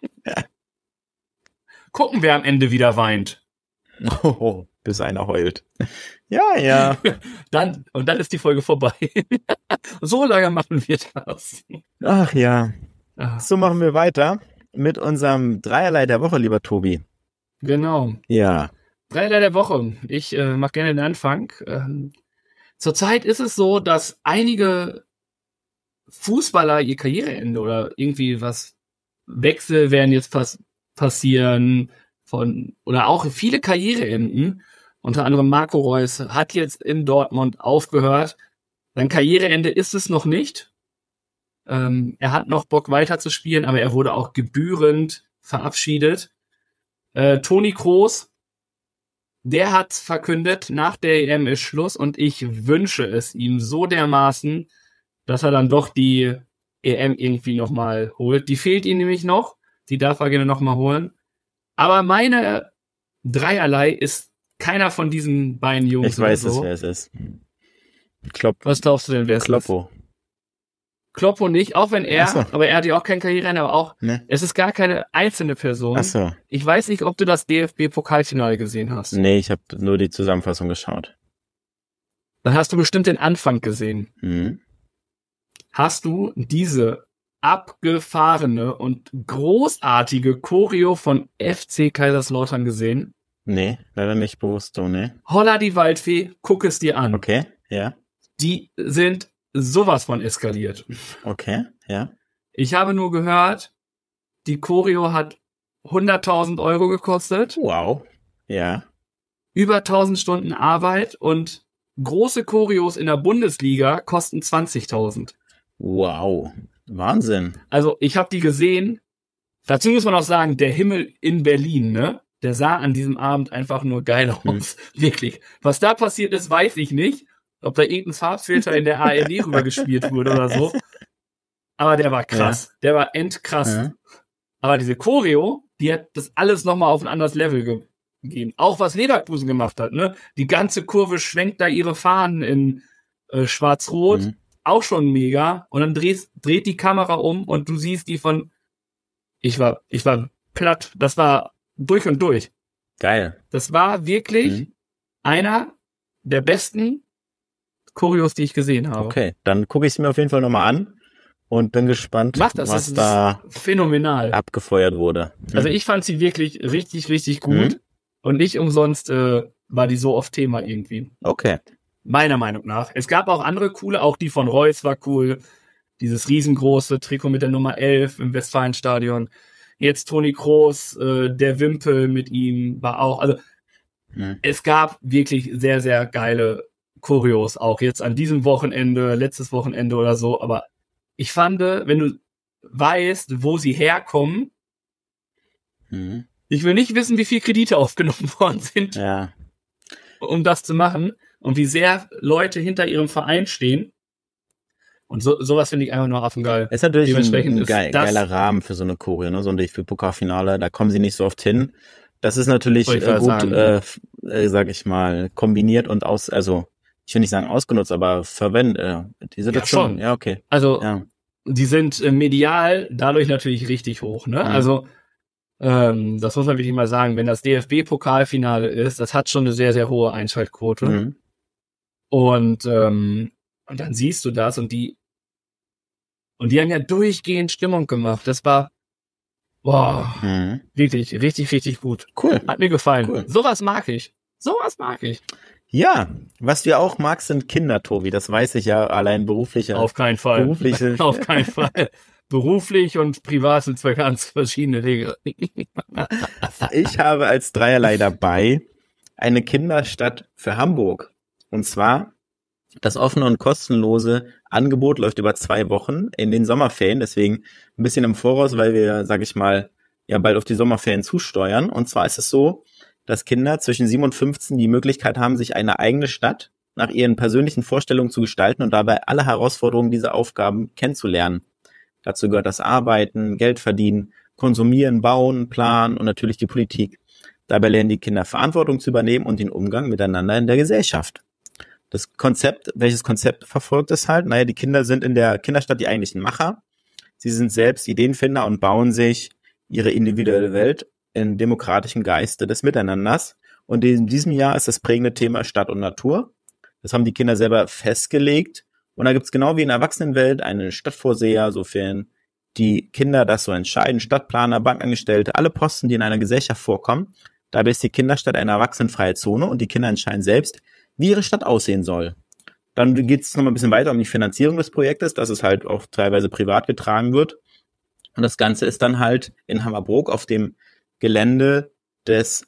Gucken, wer am Ende wieder weint. Oh, bis einer heult. Ja. Dann ist die Folge vorbei. So lange machen wir das. Ach ja. So machen wir weiter mit unserem Dreierlei der Woche, lieber Tobi. Genau. Ja. Dreierlei der Woche. Ich mache gerne den Anfang. Zurzeit ist es so, dass einige Fußballer ihr Karriereende oder irgendwie was Wechsel werden jetzt passieren oder auch viele Karriereenden. Unter anderem Marco Reus hat jetzt in Dortmund aufgehört. Sein Karriereende ist es noch nicht. Er hat noch Bock weiter zu spielen, aber er wurde auch gebührend verabschiedet. Toni Kroos, der hat verkündet, nach der EM ist Schluss und ich wünsche es ihm so dermaßen, dass er dann doch die EM irgendwie nochmal holt. Die fehlt ihm nämlich noch. Die darf er gerne nochmal holen. Aber meine Dreierlei ist keiner von diesen beiden Jungs. Ich weiß es, wer es ist. Was glaubst du denn, wer es ist? Kloppo. Kloppo nicht, auch wenn aber er hat ja auch kein Karriereende, aber auch, Es ist gar keine einzelne Person. Ach so. Ich weiß nicht, ob du das DFB-Pokalfinale gesehen hast. Nee, ich habe nur die Zusammenfassung geschaut. Dann hast du bestimmt den Anfang gesehen. Mhm. Hast du diese abgefahrene und großartige Choreo von FC Kaiserslautern gesehen? Nee, leider nicht bewusst so, ne? Holla die Waldfee, guck es dir an. Okay, ja. Die sind sowas von eskaliert. Okay, ja. Ich habe nur gehört, die Choreo hat 100.000 Euro gekostet. Wow, ja. Über 1.000 Stunden Arbeit und große Choreos in der Bundesliga kosten 20.000. Wow, Wahnsinn. Also ich habe die gesehen. Dazu muss man auch sagen, der Himmel in Berlin, ne? Der sah an diesem Abend einfach nur geil aus. Wirklich. Was da passiert ist, weiß ich nicht. Ob da irgendein Farbfilter in der ARD rüber gespielt wurde oder so. Aber der war krass. Der war endkrass. Ja. Aber diese Choreo, die hat das alles nochmal auf ein anderes Level gegeben. Auch was Leverkusen gemacht hat, ne? Die ganze Kurve schwenkt da ihre Fahnen in schwarz-rot. Mhm. Auch schon mega. Und dann dreht die Kamera um und du siehst die von... Ich war platt. Das war durch und durch. Geil. Das war wirklich einer der besten Choreos, die ich gesehen habe. Okay, dann gucke ich es mir auf jeden Fall nochmal an und bin gespannt, was da phänomenal abgefeuert wurde. Also ich fand sie wirklich richtig, richtig gut und nicht umsonst war die so oft Thema irgendwie. Okay. Meiner Meinung nach. Es gab auch andere coole, auch die von Reus war cool. Dieses riesengroße Trikot mit der Nummer 11 im Westfalenstadion. Jetzt Toni Kroos, der Wimpel mit ihm war auch, also es gab wirklich sehr, sehr geile Choreos, auch jetzt an diesem Wochenende, letztes Wochenende oder so, aber ich fand, wenn du weißt, wo sie herkommen, ich will nicht wissen, wie viel Kredite aufgenommen worden sind, um das zu machen und wie sehr Leute hinter ihrem Verein stehen. Und sowas finde ich einfach nur affengeil. Es ist natürlich ein geiler Rahmen für so eine Choreo, ne? So ein DFB-Pokalfinale, da kommen sie nicht so oft hin. Das ist natürlich gut, sag ich mal, kombiniert und ich will nicht sagen ausgenutzt, aber verwendet. Die Situation, ja, okay. Also, die sind medial dadurch natürlich richtig hoch, ne? Also, das muss man wirklich mal sagen, wenn das DFB-Pokalfinale ist, das hat schon eine sehr, sehr hohe Einschaltquote. Und dann siehst du das und die haben ja durchgehend Stimmung gemacht. Das war wirklich, richtig, richtig gut. Cool. Hat mir gefallen. Cool. Sowas mag ich. Ja, was du ja auch magst, sind Kinder, Tobi. Das weiß ich ja allein beruflicher. Auf keinen Fall. Auf keinen Fall. Beruflich und privat sind zwei ganz verschiedene Dinge. Ich habe als Dreierlei dabei eine Kinderstadt für Hamburg. Und zwar das offene und kostenlose Angebot läuft über 2 Wochen in den Sommerferien. Deswegen ein bisschen im Voraus, weil wir, sag ich mal, ja bald auf die Sommerferien zusteuern. Und zwar ist es so, dass Kinder zwischen 7 und 15 die Möglichkeit haben, sich eine eigene Stadt nach ihren persönlichen Vorstellungen zu gestalten und dabei alle Herausforderungen dieser Aufgaben kennenzulernen. Dazu gehört das Arbeiten, Geld verdienen, konsumieren, bauen, planen und natürlich die Politik. Dabei lernen die Kinder Verantwortung zu übernehmen und den Umgang miteinander in der Gesellschaft. Welches Konzept verfolgt es halt? Naja, die Kinder sind in der Kinderstadt die eigentlichen Macher. Sie sind selbst Ideenfinder und bauen sich ihre individuelle Welt im demokratischen Geiste des Miteinanders. Und in diesem Jahr ist das prägende Thema Stadt und Natur. Das haben die Kinder selber festgelegt. Und da gibt es genau wie in der Erwachsenenwelt einen Stadtvorseher, sofern die Kinder das so entscheiden, Stadtplaner, Bankangestellte, alle Posten, die in einer Gesellschaft vorkommen. Dabei ist die Kinderstadt eine erwachsenenfreie Zone und die Kinder entscheiden selbst, wie ihre Stadt aussehen soll. Dann geht es nochmal ein bisschen weiter um die Finanzierung des Projektes, dass es halt auch teilweise privat getragen wird. Und das Ganze ist dann halt in Hammerbrook auf dem Gelände des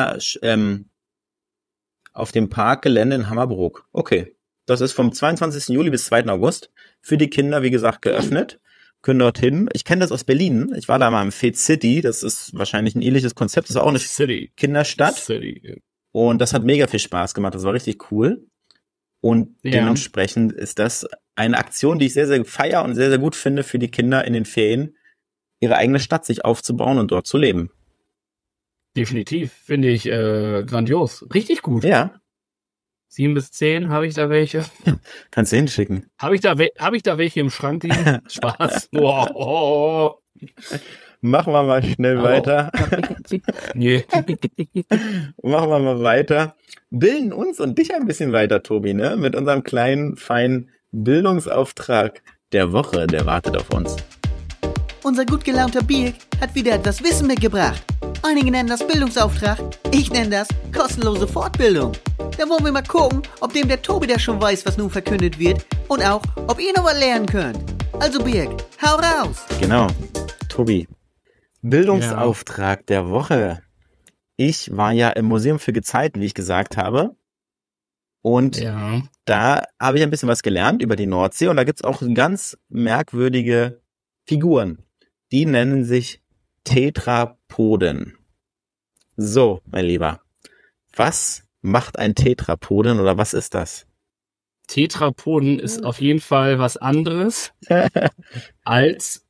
auf dem Parkgelände in Hammerbrook. Okay. Das ist vom 22. Juli bis 2. August für die Kinder, wie gesagt, geöffnet. Können dorthin. Ich kenne das aus Berlin. Ich war da mal im Fed City. Das ist wahrscheinlich ein ähnliches Konzept. Das ist auch eine Kinderstadt. Und das hat mega viel Spaß gemacht. Das war richtig cool. Und dementsprechend ist das eine Aktion, die ich sehr, sehr feier und sehr, sehr gut finde für die Kinder in den Ferien, ihre eigene Stadt sich aufzubauen und dort zu leben. Definitiv. Finde ich grandios. Richtig gut. Ja. 7 bis 10 habe ich da welche. Kannst du hinschicken. Habe ich da welche im Schrank liegen? Spaß. Oh. Machen wir mal schnell weiter. Nee. Machen wir mal weiter. Bilden uns und dich ein bisschen weiter, Tobi, ne? Mit unserem kleinen, feinen Bildungsauftrag der Woche. Der wartet auf uns. Unser gut gelaunter Birk hat wieder etwas Wissen mitgebracht. Einige nennen das Bildungsauftrag, ich nenne das kostenlose Fortbildung. Da wollen wir mal gucken, ob dem der Tobi da schon weiß, was nun verkündet wird und auch, ob ihr noch was lernen könnt. Also Birk, hau raus! Genau, Tobi. Bildungsauftrag der Woche. Ich war ja im Museum für Gezeiten, wie ich gesagt habe. Und da habe ich ein bisschen was gelernt über die Nordsee. Und da gibt's auch ganz merkwürdige Figuren. Die nennen sich Tetrapoden. So, mein Lieber. Was macht ein Tetrapoden oder was ist das? Tetrapoden ist auf jeden Fall was anderes als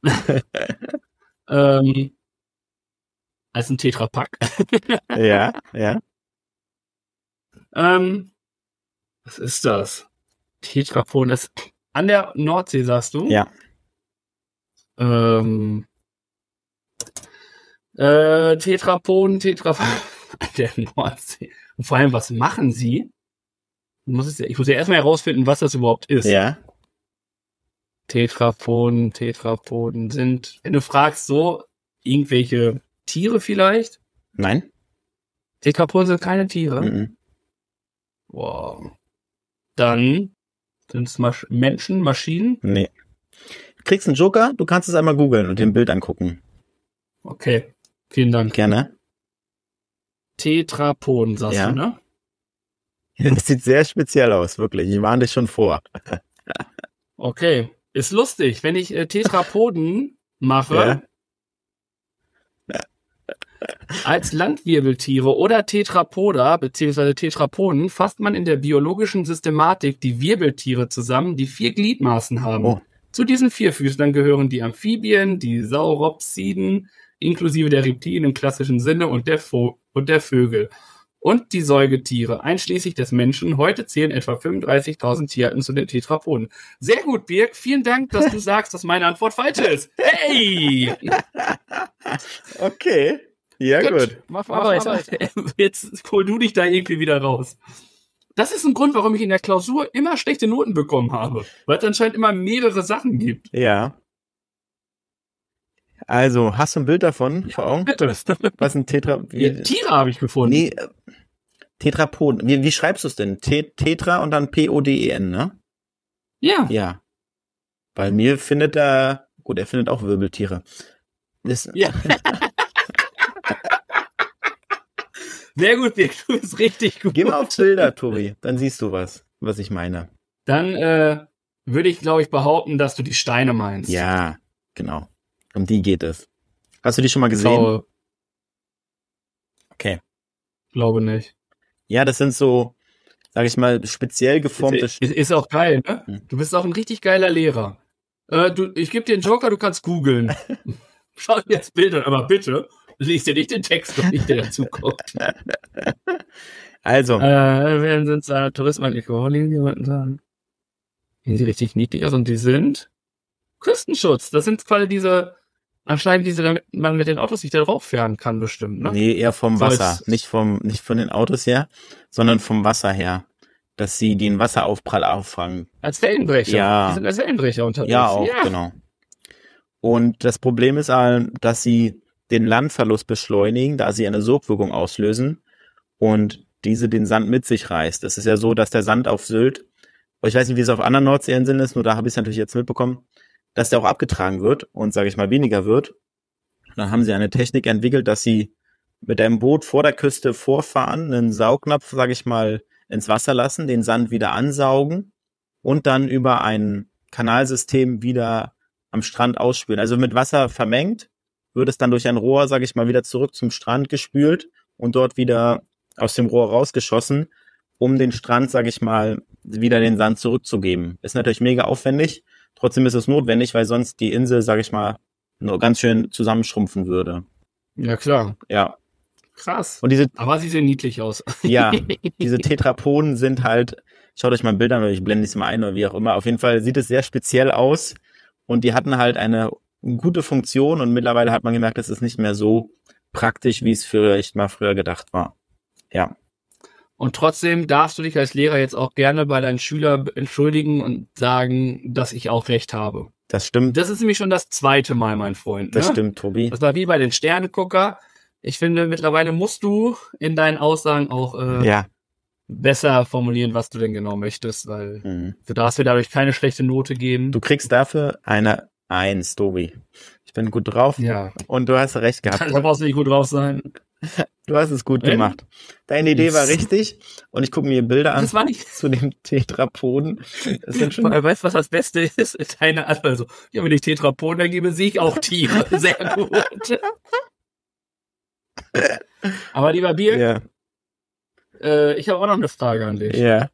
ein Tetrapack. Ja. Was ist das? Tetrapoden ist an der Nordsee, sagst du? Ja. Tetrapoden an der Nordsee. Und vor allem, was machen sie? Ich muss ja erstmal herausfinden, was das überhaupt ist. Ja. Tetrapoden sind, wenn du fragst, so irgendwelche Tiere vielleicht? Nein. Tetrapoden sind keine Tiere? Mhm. Wow. Dann sind es Menschen, Maschinen? Nee. Du kriegst einen Joker, du kannst es einmal googeln und dir ein Bild angucken. Okay, vielen Dank. Gerne. Tetrapoden, sagst du, ne? Das sieht sehr speziell aus, wirklich. Ich warne dich schon vor. Okay, ist lustig. Wenn ich Tetrapoden mache, als Landwirbeltiere oder Tetrapoda bzw. Tetrapoden fasst man in der biologischen Systematik die Wirbeltiere zusammen, die 4 Gliedmaßen haben. Oh. Zu diesen Vierfüßlern gehören die Amphibien, die Sauropsiden, inklusive der Reptilien im klassischen Sinne und der Vögel. Und die Säugetiere, einschließlich des Menschen. Heute zählen etwa 35.000 Tierarten zu den Tetrapoden. Sehr gut, Birk. Vielen Dank, dass du sagst, dass meine Antwort falsch ist. Hey! Okay. Ja, gut. Mach weiter. Jetzt hol du dich da irgendwie wieder raus. Das ist ein Grund, warum ich in der Klausur immer schlechte Noten bekommen habe. Weil es anscheinend immer mehrere Sachen gibt. Ja. Also, hast du ein Bild davon vor Augen? Bitte. Was ein Tiere habe ich gefunden. Nee, Tetrapoden. Wie schreibst du es denn? Tetra und dann P-O-D-E-N, ne? Ja. Ja. Bei mir findet er findet auch Wirbeltiere. Ja. Sehr gut, Birk, du bist richtig gut. Geh mal auf Bilder, Tobi, dann siehst du was ich meine. Dann würde ich, glaube ich, behaupten, dass du die Steine meinst. Ja, genau. Um die geht es. Hast du die schon mal gesehen? Okay. Glaube nicht. Ja, das sind so, sag ich mal, speziell geformte... Ist auch geil, ne? Du bist auch ein richtig geiler Lehrer. Ich gebe dir einen Joker, du kannst googeln. Schau dir jetzt Bilder an, aber bitte. Lies dir nicht den Text, noch nicht, der dazu kommt. Also, Werden sind Tourismus jemanden sagen. Sehen sie richtig niedlich aus und die sind Küstenschutz. Das sind quasi diese, anscheinend diese, damit man mit den Autos nicht da drauf fahren kann, bestimmt, ne? nee, eher vom So Wasser. als- Nicht von den Autos her, sondern vom Wasser her. Dass sie den Wasseraufprall auffangen. Als Wellenbrecher. Ja. Die sind als Wellenbrecher unterwegs. Ja, auch, genau. Und das Problem ist dass sie den Landverlust beschleunigen, da sie eine Sogwirkung auslösen und diese den Sand mit sich reißt. Es ist ja so, dass der Sand auf Sylt, ich weiß nicht, wie es auf anderen Nordseeinseln ist, nur da habe ich es natürlich jetzt mitbekommen, dass der auch abgetragen wird und, sage ich mal, weniger wird. Und dann haben sie eine Technik entwickelt, dass sie mit einem Boot vor der Küste vorfahren, einen Saugnapf, sage ich mal, ins Wasser lassen, den Sand wieder ansaugen und dann über ein Kanalsystem wieder am Strand ausspülen. Also mit Wasser vermengt, wird es dann durch ein Rohr, sage ich mal, wieder zurück zum Strand gespült und dort wieder aus dem Rohr rausgeschossen, um den Strand, sage ich mal, wieder den Sand zurückzugeben. Ist natürlich mega aufwendig, trotzdem ist es notwendig, weil sonst die Insel, sage ich mal, nur ganz schön zusammenschrumpfen würde. Ja, klar. Ja. Krass. Und diese Aber sie sehen niedlich aus. Ja, diese Tetrapoden sind halt, schaut euch mal Bilder an oder ich blende es mal ein oder wie auch immer. Auf jeden Fall sieht es sehr speziell aus und die hatten halt eine gute Funktion und mittlerweile hat man gemerkt, es ist nicht mehr so praktisch, wie es vielleicht mal früher gedacht war. Ja, Und trotzdem darfst du dich als Lehrer jetzt auch gerne bei deinen Schülern entschuldigen und sagen, dass ich auch recht habe. das stimmt. Das ist nämlich schon das zweite Mal, mein Freund. Das Ne? stimmt, Tobi. Das war wie bei den Sternegucker. Ich finde, mittlerweile musst du in deinen Aussagen auch Ja. besser formulieren, was du denn genau möchtest, weil Mhm. du darfst mir dadurch keine schlechte Note geben. Du kriegst dafür eine 1, Tobi. Ich bin gut drauf Ja, und du hast recht gehabt. da brauchst du nicht gut drauf sein. Du hast es gut gemacht. Deine Idee war richtig und ich gucke mir Bilder an Das war nicht... zu dem Tetrapoden. Es sind schon Weißt du, was das Beste ist? Deine Antwort so, ja, wenn ich Tetrapoden eingebe, sehe ich auch Tiere. Sehr gut. Aber lieber Bier, ja, ich habe auch noch eine Frage an dich. ja.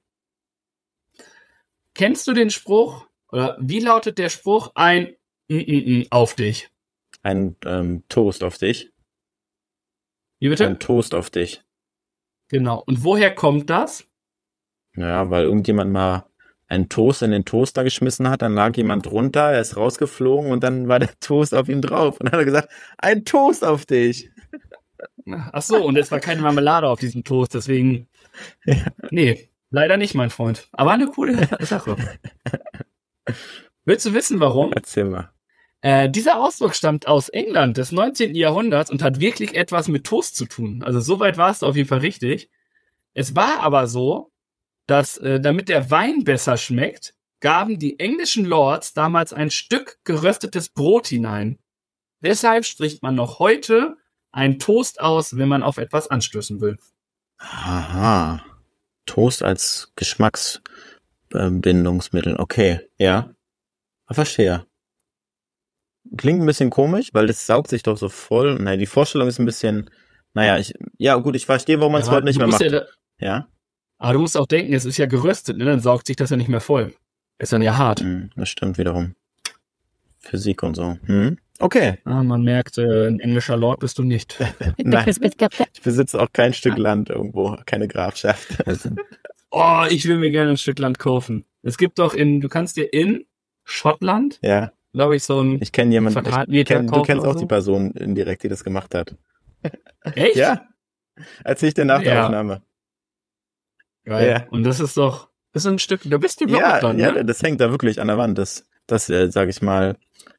Kennst du den Spruch, oder wie lautet der Spruch, ein auf dich? Ein Toast auf dich. Wie bitte? Ein Toast auf dich. Genau. Und woher kommt das? Naja, weil irgendjemand mal einen Toast in den Toaster geschmissen hat, dann lag jemand drunter, er ist rausgeflogen und dann war der Toast auf ihm drauf. Und dann hat er gesagt, ein Toast auf dich. Ach so, und es war keine Marmelade auf diesem Toast, deswegen. Ja. Nee, leider nicht, mein Freund. Aber eine coole Sache. Willst du wissen, warum? Erzähl mal. Dieser Ausdruck stammt aus England des 19. Jahrhunderts und hat wirklich etwas mit Toast zu tun. Also soweit war es auf jeden Fall richtig. Es war aber so, dass damit der Wein besser schmeckt, gaben die englischen Lords damals ein Stück geröstetes Brot hinein. Deshalb spricht man noch heute ein Toast aus, wenn man auf etwas anstößen will. Aha. Toast als Geschmacksbindungsmittel. Okay, ja. Verstehe. Klingt ein bisschen komisch, weil das saugt sich doch so voll. Naja, die Vorstellung ist ein bisschen, ich verstehe, warum man es Aber heute nicht du mehr musst macht. Ja, Ja? aber du musst auch denken, es ist ja geröstet, ne? Dann saugt sich das ja nicht mehr voll. Ist dann ja hart. Das stimmt wiederum. Physik und so. Okay. Ah, man merkt, ein englischer Lord bist du nicht. Nein, ich besitze auch kein Stück Land irgendwo, keine Grafschaft. Oh, ich will mir gerne ein Stück Land kaufen. Es gibt doch du kannst dir in Schottland, Ja, glaube ich, so ein ich kenne jemanden, Quadratmeter du kaufen kennst oder auch so. die Person indirekt, die das gemacht hat. Echt? Ja, erzähl ich dir nach der Ja. Aufnahme. Geil. Ja. Und das ist ein Stück, da bist du im Ja, Nordland, ja, ne? das hängt da wirklich an der Wand. Das sage ich mal,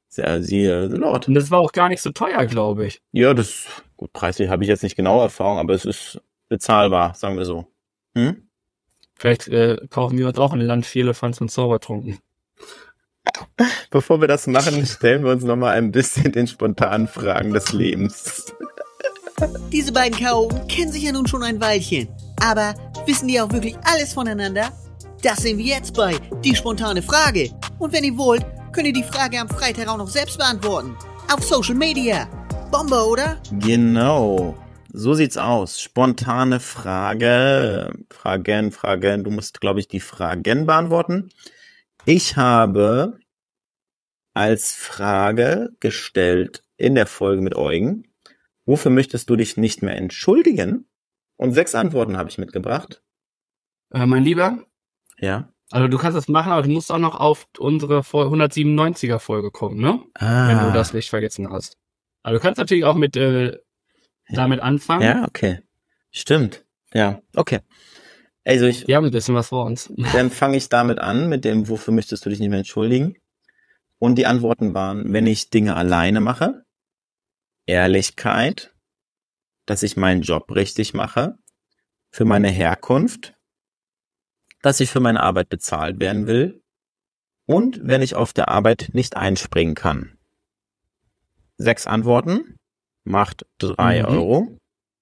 Lord. Und das war auch gar nicht so teuer, glaube ich. Ja, gut, preislich habe ich jetzt nicht genau Erfahrung, aber es ist bezahlbar, sagen wir so. Vielleicht kaufen wir uns auch ein Land für Elefants und Zaubertrunken. Bevor wir das machen, stellen wir uns nochmal ein bisschen den spontanen Fragen des Lebens. Diese beiden Chaoten kennen sich ja nun schon ein Weilchen. Aber wissen die auch wirklich alles voneinander? Das sehen wir jetzt bei Die spontane Frage. Und wenn ihr wollt, könnt ihr die Frage am Freitag auch noch selbst beantworten. Auf Social Media. Bombe, oder? Genau. So sieht's aus. Spontane Frage. Fragen. Du musst, glaube ich, die Fragen beantworten. Ich habe als Frage gestellt in der Folge mit Eugen. Wofür möchtest du dich nicht mehr entschuldigen? Und 6 Antworten habe ich mitgebracht. Mein Lieber, Ja. also du kannst das machen, aber du musst auch noch auf unsere 197er Folge kommen, ne? Wenn du das nicht vergessen hast. Also du kannst natürlich auch mit damit anfangen. Ja, okay. Stimmt. Ja, okay. Also Wir haben ein bisschen was vor uns. dann fange ich damit an, mit dem, wofür möchtest du dich nicht mehr entschuldigen? Und die Antworten waren, wenn ich Dinge alleine mache, Ehrlichkeit, dass ich meinen Job richtig mache, für meine Herkunft, dass ich für meine Arbeit bezahlt werden will und wenn ich auf der Arbeit nicht einspringen kann. 6 Antworten, macht 3 Euro.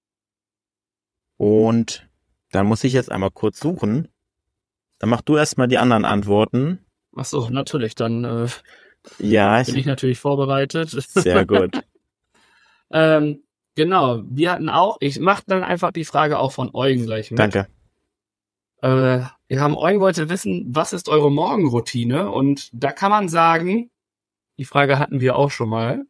Und dann muss ich jetzt einmal kurz suchen. Dann mach du erstmal die anderen Antworten. Ach so, natürlich, dann Ja, bin ich natürlich vorbereitet. sehr gut. Genau, wir hatten auch, ich mache dann einfach die Frage auch von Eugen gleich mit. Danke. Eugen wollte wissen, was ist eure Morgenroutine? Und da kann man sagen, die Frage hatten wir auch schon mal.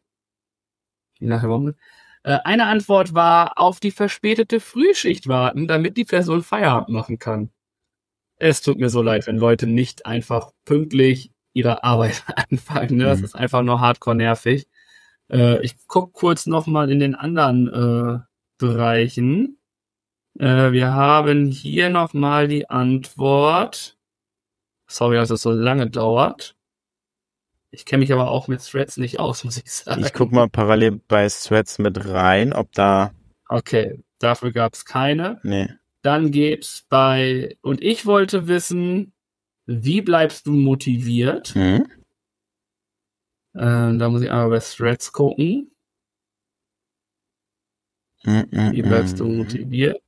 Eine Antwort war, auf die verspätete Frühschicht warten, damit die Person Feierabend machen kann. Es tut mir so leid, wenn Leute nicht einfach pünktlich ihre Arbeit anfangen. Ne? Das ist einfach nur hardcore nervig. Ich guck kurz nochmal in den anderen Bereichen. Wir haben hier nochmal die Antwort. Sorry, dass es so lange dauert. Ich kenne mich aber auch mit Threads nicht aus, muss ich sagen. Ich guck mal parallel bei Threads mit rein, ob da... Okay, dafür gab es keine. Nee. Dann gibt's und ich wollte wissen, wie bleibst du motiviert? Da muss ich einmal bei Threads gucken. Wie bleibst du motiviert?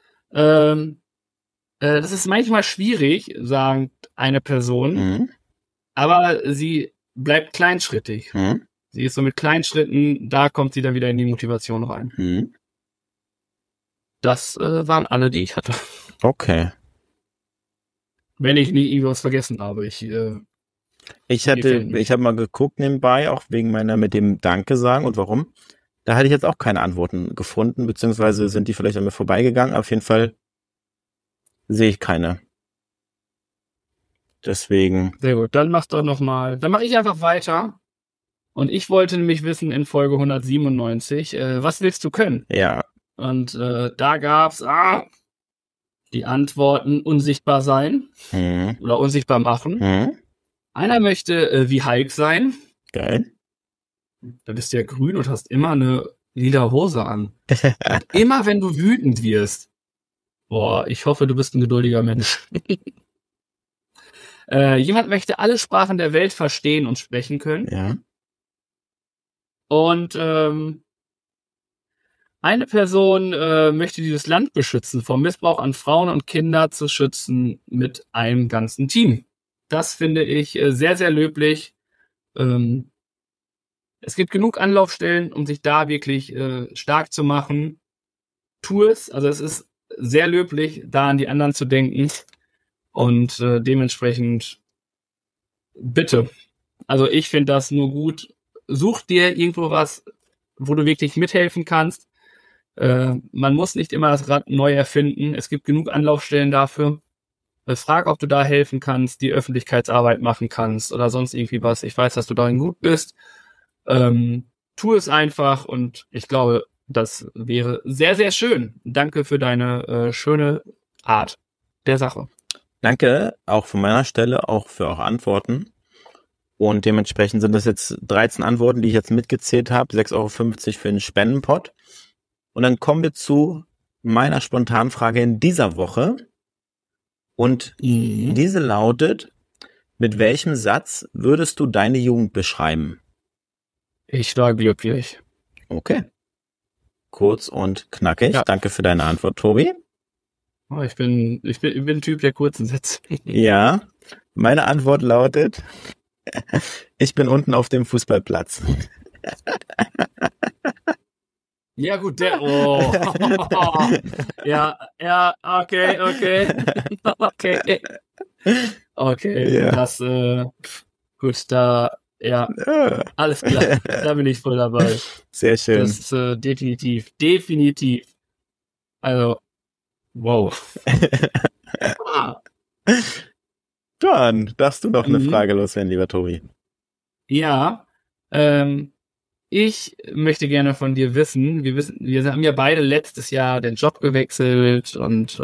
Das ist manchmal schwierig, sagt eine Person, aber sie bleibt kleinschrittig. Sie ist so mit kleinen Schritten, da kommt sie dann wieder in die Motivation rein. Das waren alle, die ich hatte. Okay. Wenn ich nicht irgendwas vergessen habe. Ich habe mal geguckt nebenbei, auch wegen meiner mit dem Danke sagen und warum. Da hatte ich jetzt auch keine Antworten gefunden, beziehungsweise sind die vielleicht an mir vorbeigegangen. Auf jeden Fall sehe ich keine. Deswegen. Sehr gut, dann mach's doch nochmal. Dann mache ich einfach weiter. Und ich wollte nämlich wissen in Folge 197, was willst du können? Ja. Und da gab's die Antworten unsichtbar sein oder unsichtbar machen. Einer möchte wie Hulk sein. Geil. Da bist du ja grün und hast immer eine lila Hose an. Und immer wenn du wütend wirst. Boah, ich hoffe, du bist ein geduldiger Mensch. Jemand möchte alle Sprachen der Welt verstehen und sprechen können. Ja. Und eine Person möchte dieses Land beschützen, vom Missbrauch an Frauen und Kinder zu schützen mit einem ganzen Team. Das finde ich sehr, sehr löblich. Es gibt genug Anlaufstellen, um sich da wirklich stark zu machen. Tu es. Also es ist sehr löblich, da an die anderen zu denken. Und dementsprechend bitte. Also ich finde das nur gut. Such dir irgendwo was, wo du wirklich mithelfen kannst. Man muss nicht immer das Rad neu erfinden. Es gibt genug Anlaufstellen dafür. Frag, ob du da helfen kannst, die Öffentlichkeitsarbeit machen kannst oder sonst irgendwie was. Ich weiß, dass du darin gut bist. Tu es einfach und ich glaube, das wäre sehr, sehr schön. Danke für deine schöne Art der Sache. Danke, auch von meiner Stelle, auch für eure Antworten. Und dementsprechend sind das jetzt 13 Antworten, die ich jetzt mitgezählt habe. 6,50 Euro für den Spendenpot. Und dann kommen wir zu meiner Spontanfrage in dieser Woche. Und diese lautet, mit welchem Satz würdest du deine Jugend beschreiben? Ich war glücklich. Okay. Kurz und knackig. Ja. Danke für deine Antwort, Tobi. Oh, ich bin ein Typ der kurzen Sätze. Ja, meine Antwort lautet, ich bin unten auf dem Fußballplatz. Ja gut, ja, okay. Okay, Ja. das, gut, da Ja, alles klar. Da bin ich voll dabei. Sehr schön. Das ist definitiv. Also, wow. Dann darfst du noch eine Frage loswerden, lieber Tobi. Ja, ich möchte gerne von dir wissen, wir haben ja beide letztes Jahr den Job gewechselt und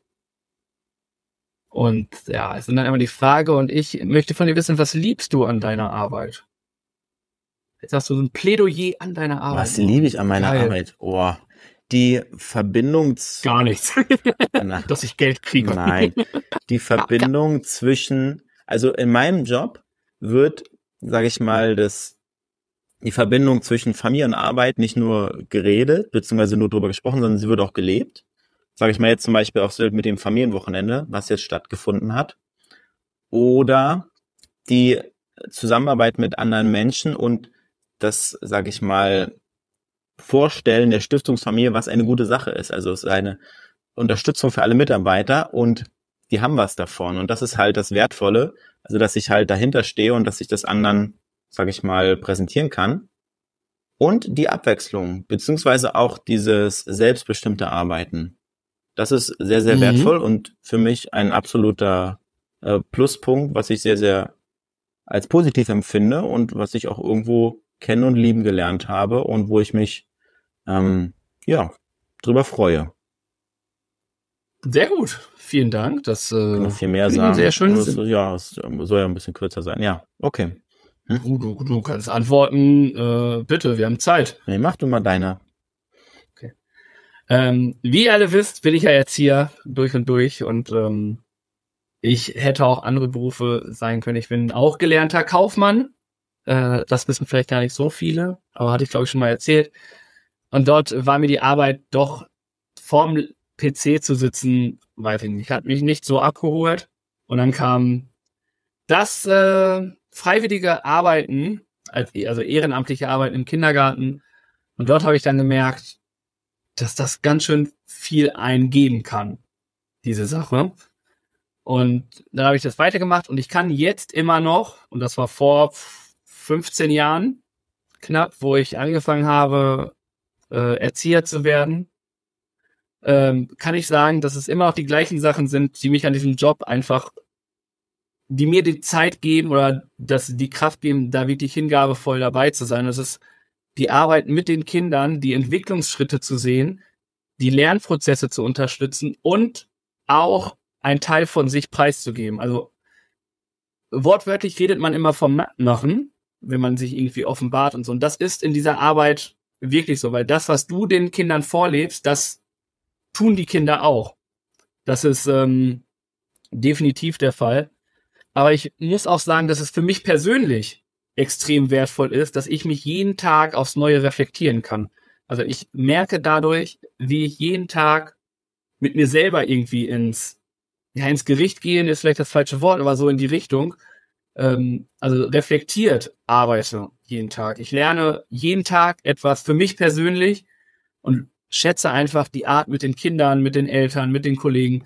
ja, es ist dann immer die Frage und ich möchte von dir wissen, was liebst du an deiner Arbeit? Jetzt hast du so ein Plädoyer an deiner Arbeit. Was liebe ich an meiner Arbeit? Oh, die Verbindung... Gar nichts. Dass ich Geld kriege. Nein, die Verbindung zwischen... Also in meinem Job wird, sage ich mal, die Verbindung zwischen Familie und Arbeit nicht nur geredet, beziehungsweise nur drüber gesprochen, sondern sie wird auch gelebt. Sage ich mal jetzt zum Beispiel auch mit dem Familienwochenende, was jetzt stattgefunden hat. Oder die Zusammenarbeit mit anderen Menschen und das, sage ich mal, Vorstellen der Stiftungsfamilie, was eine gute Sache ist. Also es ist eine Unterstützung für alle Mitarbeiter und die haben was davon. Und das ist halt das Wertvolle, also dass ich halt dahinter stehe und dass ich das anderen, sage ich mal, präsentieren kann. Und die Abwechslung, beziehungsweise auch dieses selbstbestimmte Arbeiten. Das ist sehr, sehr wertvoll und für mich ein absoluter Pluspunkt, was ich sehr, sehr als positiv empfinde und was ich auch irgendwo kennen und lieben gelernt habe und wo ich mich drüber freue. Sehr gut, vielen Dank. Das noch viel mehr sagen. Sehr schön. Es soll ja ein bisschen kürzer sein. Ja, okay. Du kannst antworten, bitte, wir haben Zeit. Nee, mach du mal deine. Okay. Wie ihr alle wisst, bin ich ja Erzieher durch und durch und ich hätte auch andere Berufe sein können. Ich bin auch gelernter Kaufmann. Das wissen vielleicht gar nicht so viele, aber hatte ich glaube ich schon mal erzählt. Und dort war mir die Arbeit doch vorm PC zu sitzen, weiß ich nicht, hat mich nicht so abgeholt. Und dann kam das freiwillige Arbeiten, also ehrenamtliche Arbeit im Kindergarten. Und dort habe ich dann gemerkt, dass das ganz schön viel eingeben kann, diese Sache. Und dann habe ich das weitergemacht und ich kann jetzt immer noch, und das war vor 15 Jahren knapp, wo ich angefangen habe, Erzieher zu werden, kann ich sagen, dass es immer noch die gleichen Sachen sind, die mich an diesem Job einfach, die mir die Zeit geben oder dass die Kraft geben, da wirklich hingabevoll dabei zu sein. Das ist die Arbeit mit den Kindern, die Entwicklungsschritte zu sehen, die Lernprozesse zu unterstützen und auch einen Teil von sich preiszugeben. Also wortwörtlich redet man immer vom Nackmachen, wenn man sich irgendwie offenbart und so. Und das ist in dieser Arbeit wirklich so, weil das, was du den Kindern vorlebst, das tun die Kinder auch. Das ist definitiv der Fall. Aber ich muss auch sagen, dass es für mich persönlich extrem wertvoll ist, dass ich mich jeden Tag aufs Neue reflektieren kann. Also ich merke dadurch, wie ich jeden Tag mit mir selber irgendwie ins Gericht gehen, ist vielleicht das falsche Wort, aber so in die Richtung, also reflektiert arbeite jeden Tag. Ich lerne jeden Tag etwas für mich persönlich und schätze einfach die Art mit den Kindern, mit den Eltern, mit den Kollegen.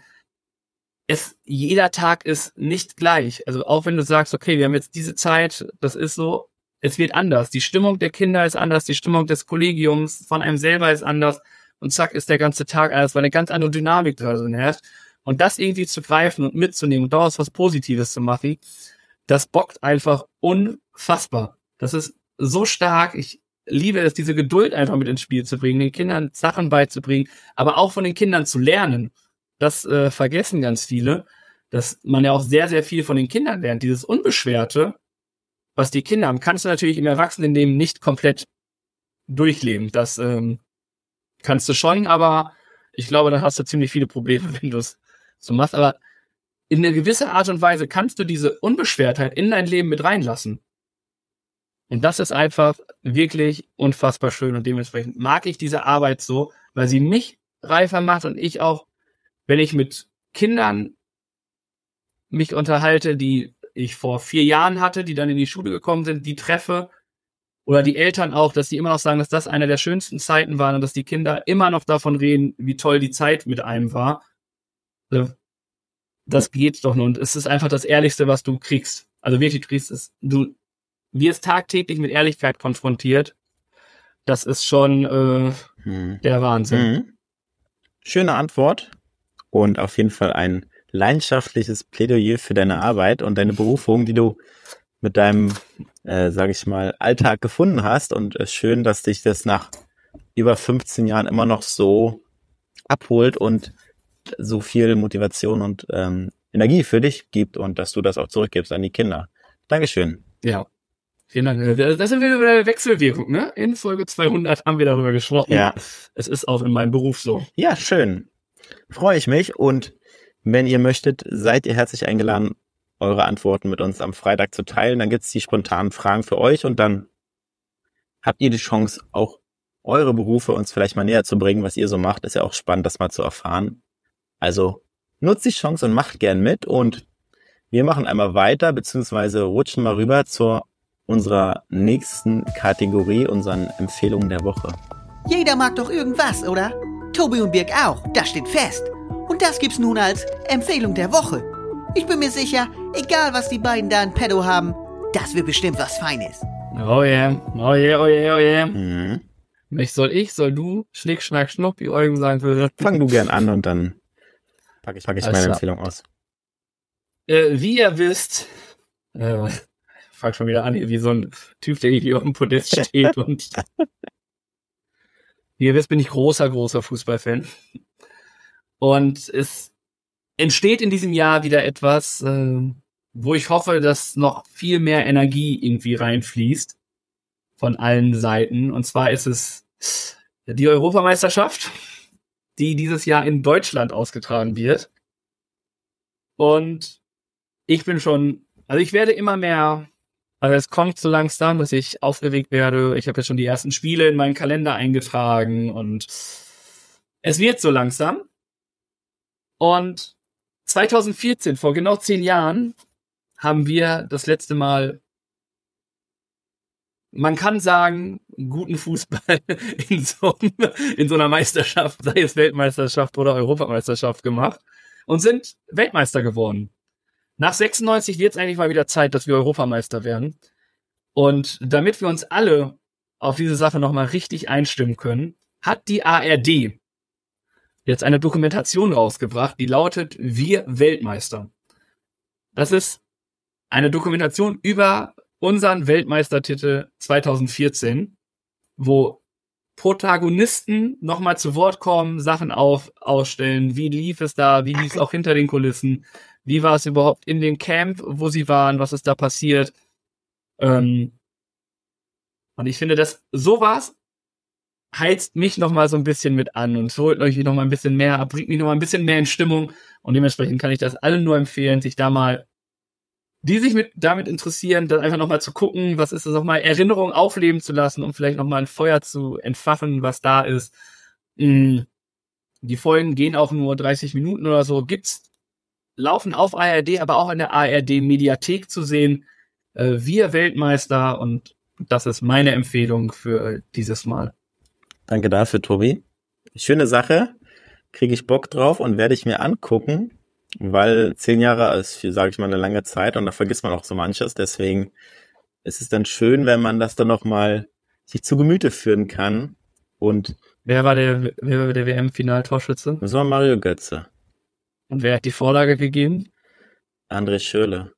Jeder Tag ist nicht gleich. Also auch wenn du sagst, okay, wir haben jetzt diese Zeit, das ist so, es wird anders. Die Stimmung der Kinder ist anders, die Stimmung des Kollegiums von einem selber ist anders und zack ist der ganze Tag anders, weil eine ganz andere Dynamik da drin herrscht. Und das irgendwie zu greifen und mitzunehmen und daraus was Positives zu machen, das bockt einfach unfassbar. Das ist so stark. Ich liebe es, diese Geduld einfach mit ins Spiel zu bringen, den Kindern Sachen beizubringen, aber auch von den Kindern zu lernen. Das vergessen ganz viele, dass man ja auch sehr, sehr viel von den Kindern lernt. Dieses Unbeschwerte, was die Kinder haben, kannst du natürlich im Erwachsenenleben nicht komplett durchleben. Das kannst du schon, aber ich glaube, dann hast du ziemlich viele Probleme, wenn du es so machst. Aber in einer gewissen Art und Weise kannst du diese Unbeschwertheit in dein Leben mit reinlassen. Und das ist einfach wirklich unfassbar schön. Und dementsprechend mag ich diese Arbeit so, weil sie mich reifer macht und ich auch, wenn ich mit Kindern mich unterhalte, die ich vor 4 Jahren hatte, die dann in die Schule gekommen sind, die treffe, oder die Eltern auch, dass die immer noch sagen, dass das eine der schönsten Zeiten waren und dass die Kinder immer noch davon reden, wie toll die Zeit mit einem war. Das geht doch nur. Und es ist einfach das Ehrlichste, was du kriegst. Also wirklich, du kriegst es, du wirst tagtäglich mit Ehrlichkeit konfrontiert. Das ist schon der Wahnsinn. Schöne Antwort und auf jeden Fall ein leidenschaftliches Plädoyer für deine Arbeit und deine Berufung, die du mit deinem, sage ich mal, Alltag gefunden hast. Und es ist schön, dass dich das nach über 15 Jahren immer noch so abholt und so viel Motivation und Energie für dich gibt und dass du das auch zurückgibst an die Kinder. Dankeschön. Ja. Vielen Dank. Das sind wieder eine Wechselwirkung, ne? In Folge 200 haben wir darüber gesprochen. Ja. Es ist auch in meinem Beruf so. Ja, schön. Freue ich mich. Und wenn ihr möchtet, seid ihr herzlich eingeladen, eure Antworten mit uns am Freitag zu teilen. Dann gibt's die spontanen Fragen für euch und dann habt ihr die Chance, auch eure Berufe uns vielleicht mal näher zu bringen, was ihr so macht. Ist ja auch spannend, das mal zu erfahren. Also nutzt die Chance und macht gern mit. Und wir machen einmal weiter, beziehungsweise rutschen mal rüber zu unserer nächsten Kategorie, unseren Empfehlungen der Woche. Jeder mag doch irgendwas, oder? Tobi und Birk auch, das steht fest. Und das gibt's nun als Empfehlung der Woche. Ich bin mir sicher, egal was die beiden da in petto haben, das wird bestimmt was Feines. Oh yeah, oh yeah, oh yeah, oh yeah. Mhm. Soll du, Schnick, Schnack, Schnuck, wie Eugen sagen würde. Fang du gern an und dann pack ich meine klar. Empfehlung aus. Wie ihr wisst, fang schon wieder an, hier wie so ein Typ, der hier auf dem Podest steht und wie ihr wisst, bin ich großer Fußballfan. Und es entsteht in diesem Jahr wieder etwas, wo ich hoffe, dass noch viel mehr Energie irgendwie reinfließt von allen Seiten. Und zwar ist es die Europameisterschaft, die dieses Jahr in Deutschland ausgetragen wird. Und ich werde immer mehr, also es kommt so langsam, dass ich aufgeregt werde. Ich habe ja schon die ersten Spiele in meinen Kalender eingetragen und es wird so langsam. Und 2014, vor genau 10 Jahren, haben wir das letzte Mal, man kann sagen, guten Fußball in so einer Meisterschaft, sei es Weltmeisterschaft oder Europameisterschaft gemacht und sind Weltmeister geworden. Nach 96 wird es eigentlich mal wieder Zeit, dass wir Europameister werden. Und damit wir uns alle auf diese Sache nochmal richtig einstimmen können, hat die ARD jetzt eine Dokumentation rausgebracht, die lautet Wir Weltmeister. Das ist eine Dokumentation über unseren Weltmeistertitel 2014, wo Protagonisten nochmal zu Wort kommen, Sachen ausstellen, wie lief es da, wie lief es auch hinter den Kulissen, wie war es überhaupt in dem Camp, wo sie waren, was ist da passiert. Und ich finde, dass sowas heizt mich noch mal so ein bisschen mit an und holt euch noch mal ein bisschen mehr ab, bringt mich noch mal ein bisschen mehr in Stimmung und dementsprechend kann ich das allen nur empfehlen, sich da mal, die sich damit interessieren, dann einfach noch mal zu gucken, was ist das, noch mal Erinnerungen aufleben zu lassen, um vielleicht noch mal ein Feuer zu entfachen, was da ist. Die Folgen gehen auch nur 30 Minuten oder so, laufen auf ARD, aber auch in der ARD-Mediathek zu sehen. Wir Weltmeister und das ist meine Empfehlung für dieses Mal. Danke dafür, Tobi. Schöne Sache, kriege ich Bock drauf und werde ich mir angucken, weil 10 Jahre ist, sage ich mal, eine lange Zeit und da vergisst man auch so manches. Deswegen ist es dann schön, wenn man das dann nochmal sich zu Gemüte führen kann. Und wer war der WM-Final-Torschütze? Das war Mario Götze. Und wer hat die Vorlage gegeben? André Schürrle.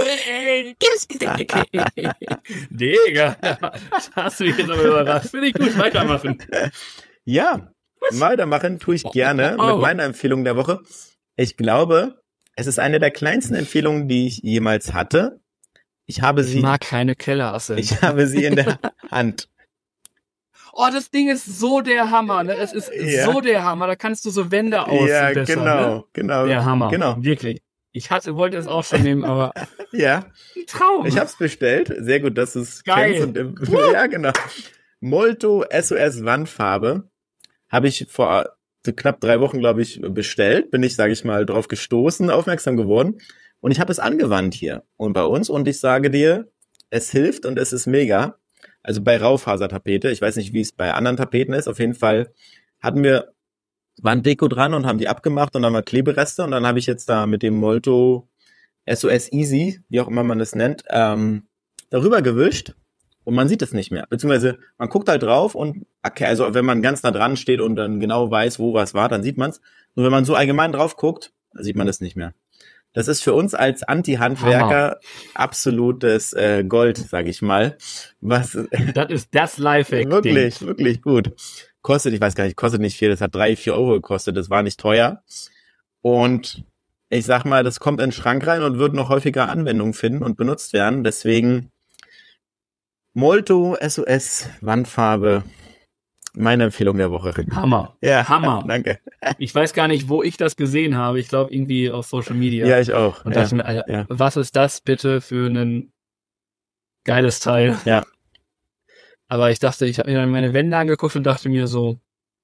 Digga, hast du mich jetzt aber überrascht. Finde ich gut, weitermachen. Ja, weitermachen tue ich gerne mit meiner Empfehlung der Woche. Ich glaube, es ist eine der kleinsten Empfehlungen, die ich jemals hatte. Ich mag keine Kellerasse. Ich habe sie in der Hand. Oh, das Ding ist so der Hammer, ne? Es ist so der Hammer, da kannst du so Wände ausbessern. Ja, genau. Der Hammer, genau. Wirklich. Ich wollte es auch schon nehmen, aber ja. Traum. Ich hab's bestellt. Sehr gut, dass du es kennst. Und ja, genau. Molto SOS Wandfarbe habe ich vor so knapp 3 Wochen, glaube ich, bestellt. Bin ich, sage ich mal, drauf gestoßen, aufmerksam geworden. Und ich habe es angewandt hier und bei uns. Und ich sage dir, es hilft und es ist mega. Also bei Raufasertapete. Ich weiß nicht, wie es bei anderen Tapeten ist. Auf jeden Fall waren Deko dran und haben die abgemacht und dann war Klebereste. Und dann habe ich jetzt da mit dem Molto SOS Easy, wie auch immer man das nennt, darüber gewischt und man sieht es nicht mehr. Beziehungsweise man guckt halt drauf und, okay, also wenn man ganz nah dran steht und dann genau weiß, wo was war, dann sieht man es. Nur wenn man so allgemein drauf guckt, sieht man es nicht mehr. Das ist für uns als Anti-Handwerker absolutes Gold, sag ich mal. Was Das ist das Lifehack. wirklich gut. Kostet, ich weiß gar nicht, kostet nicht viel, das hat 3-4 Euro gekostet, das war nicht teuer. Und ich sag mal, das kommt in den Schrank rein und wird noch häufiger Anwendung finden und benutzt werden. Deswegen Molto SOS Wandfarbe, meine Empfehlung der Woche. Hammer. Ja, Hammer. Danke. Ich weiß gar nicht, wo ich das gesehen habe. Ich glaube, irgendwie auf Social Media. Ja, ich auch. Und dachte mir, Alter, was ist das bitte für ein geiles Teil? Ja. Aber ich dachte, ich habe mir dann meine Wände angeguckt und dachte mir so,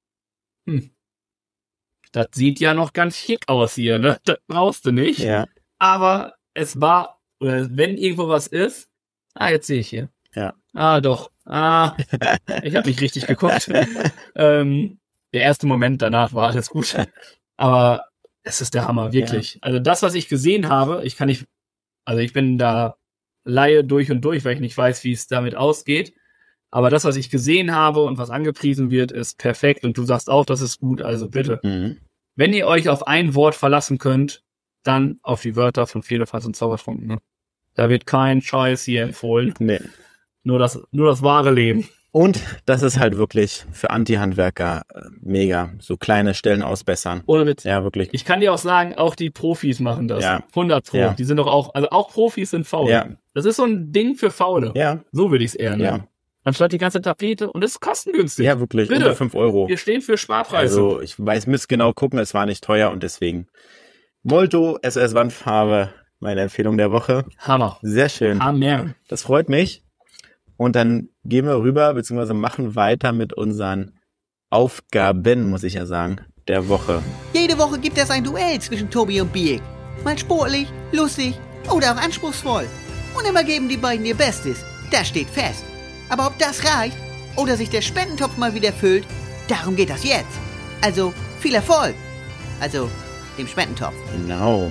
das sieht ja noch ganz schick aus hier, ne? Das brauchst du nicht. Ja. Aber es war, oder wenn irgendwo was ist, jetzt sehe ich hier. Ja. Doch. Ich habe nicht richtig geguckt. Der erste Moment danach war alles gut. Aber es ist der Hammer, wirklich. Ja. Also das, was ich gesehen habe, ich bin da Laie durch und durch, weil ich nicht weiß, wie es damit ausgeht. Aber das, was ich gesehen habe und was angepriesen wird, ist perfekt. Und du sagst auch, das ist gut. Also bitte, wenn ihr euch auf ein Wort verlassen könnt, dann auf die Wörter von Firlefanz und Zaubertrunken. Ne? Da wird kein Scheiß hier empfohlen. Nee. Nur das wahre Leben. Und das ist halt wirklich für Anti-Handwerker mega. So kleine Stellen ausbessern. Ohne Witz. Ja, wirklich. Ich kann dir auch sagen, auch die Profis machen das. Ja. 100 Pro. Ja. Die sind doch auch, also auch Profis sind faul. Ja. Das ist so ein Ding für Faule. Ja. So würde ich es eher nennen. Ja. Anstatt die ganze Tapete. Und es ist kostengünstig. Ja, wirklich. Bitte. Unter 5 Euro. Wir stehen für Sparpreise. Also, ich müsst genau gucken, es war nicht teuer und deswegen. Molto SOS Wandfarbe, meine Empfehlung der Woche. Hammer. Sehr schön. Hammer. Das freut mich. Und dann gehen wir rüber, beziehungsweise machen weiter mit unseren Aufgaben, muss ich ja sagen, der Woche. Jede Woche gibt es ein Duell zwischen Tobi und Birk. Mal sportlich, lustig oder auch anspruchsvoll. Und immer geben die beiden ihr Bestes. Das steht fest. Aber ob das reicht oder sich der Spendentopf mal wieder füllt, darum geht das jetzt. Also viel Erfolg. Also dem Spendentopf. Genau.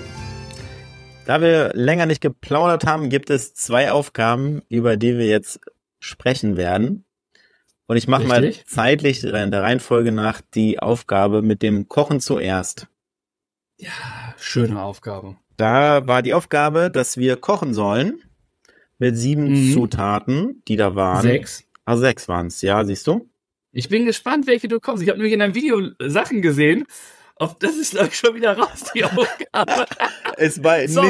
Da wir länger nicht geplaudert haben, gibt es 2 Aufgaben, über die wir jetzt sprechen werden. Und ich mache mal zeitlich in der Reihenfolge nach die Aufgabe mit dem Kochen zuerst. Ja, schöne Aufgabe. Da war die Aufgabe, dass wir kochen sollen mit 7 Zutaten, die da waren. 6. 6 waren es, ja, siehst du? Ich bin gespannt, welche du kommst. Ich habe nämlich in deinem Video Sachen gesehen. Das ist, glaube ich, schon wieder raus, die Aufgabe. Es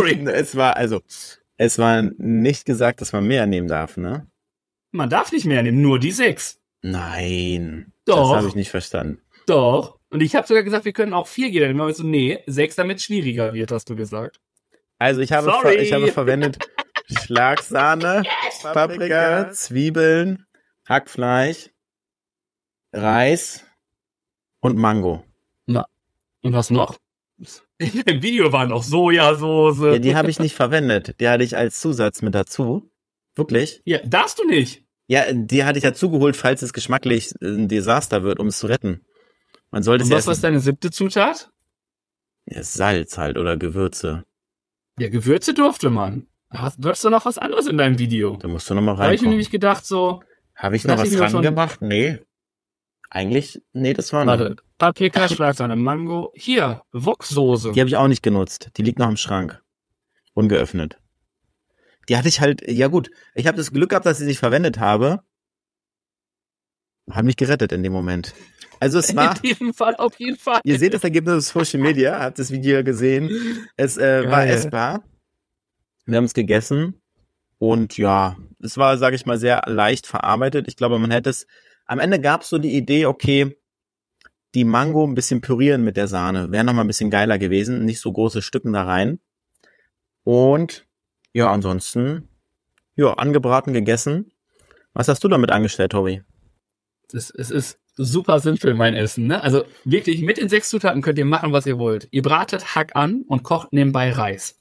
war nicht gesagt, dass man mehr nehmen darf, ne? Man darf nicht mehr nehmen, nur die 6. Nein. Doch. Das habe ich nicht verstanden. Doch. Und ich habe sogar gesagt, wir können auch 4 gehen. Dann haben wir so, nee, 6, damit es schwieriger wird, hast du gesagt. Also ich habe verwendet Schlagsahne, Paprika, Zwiebeln, Hackfleisch, Reis und Mango. Na, und was noch? Im Video war noch Sojasauce. Ja, die habe ich nicht verwendet. Die hatte ich als Zusatz mit dazu. Wirklich? Ja, darfst du nicht. Ja, die hatte ich dazu geholt, falls es geschmacklich ein Desaster wird, um es zu retten. Man sollte es was ist deine 7. Zutat? Ja, Salz halt oder Gewürze. Ja, Gewürze durfte man. Hörst du noch was anderes in deinem Video? Da musst du noch mal Da habe ich mir reinkommen. nämlich gedacht so... Habe ich noch was dran gemacht? Nee. Eigentlich, nee, das war Warte, Paprika, Schlagsahne, Mango. Hier, Woksoße. Die habe ich auch nicht genutzt. Die liegt noch im Schrank. Ungeöffnet. Die hatte ich halt, ja gut, ich habe das Glück gehabt, dass ich sie nicht verwendet habe. Hat mich gerettet in dem Moment. Also es war... In diesem Fall auf jeden Fall. Ihr seht das Ergebnis auf Social Media, habt das Video gesehen. Es war essbar. Wir haben es gegessen. Und ja, es war, sage ich mal, sehr leicht verarbeitet. Ich glaube, man hätte es... Am Ende gab es so die Idee, okay, die Mango ein bisschen pürieren mit der Sahne. Wäre nochmal ein bisschen geiler gewesen. Nicht so große Stücken da rein. Und ja, ansonsten, ja, angebraten, gegessen. Was hast du damit angestellt, Tobi? Es ist super simpel, mein Essen, ne? Also wirklich, mit den 6 Zutaten könnt ihr machen, was ihr wollt. Ihr bratet Hack an und kocht nebenbei Reis.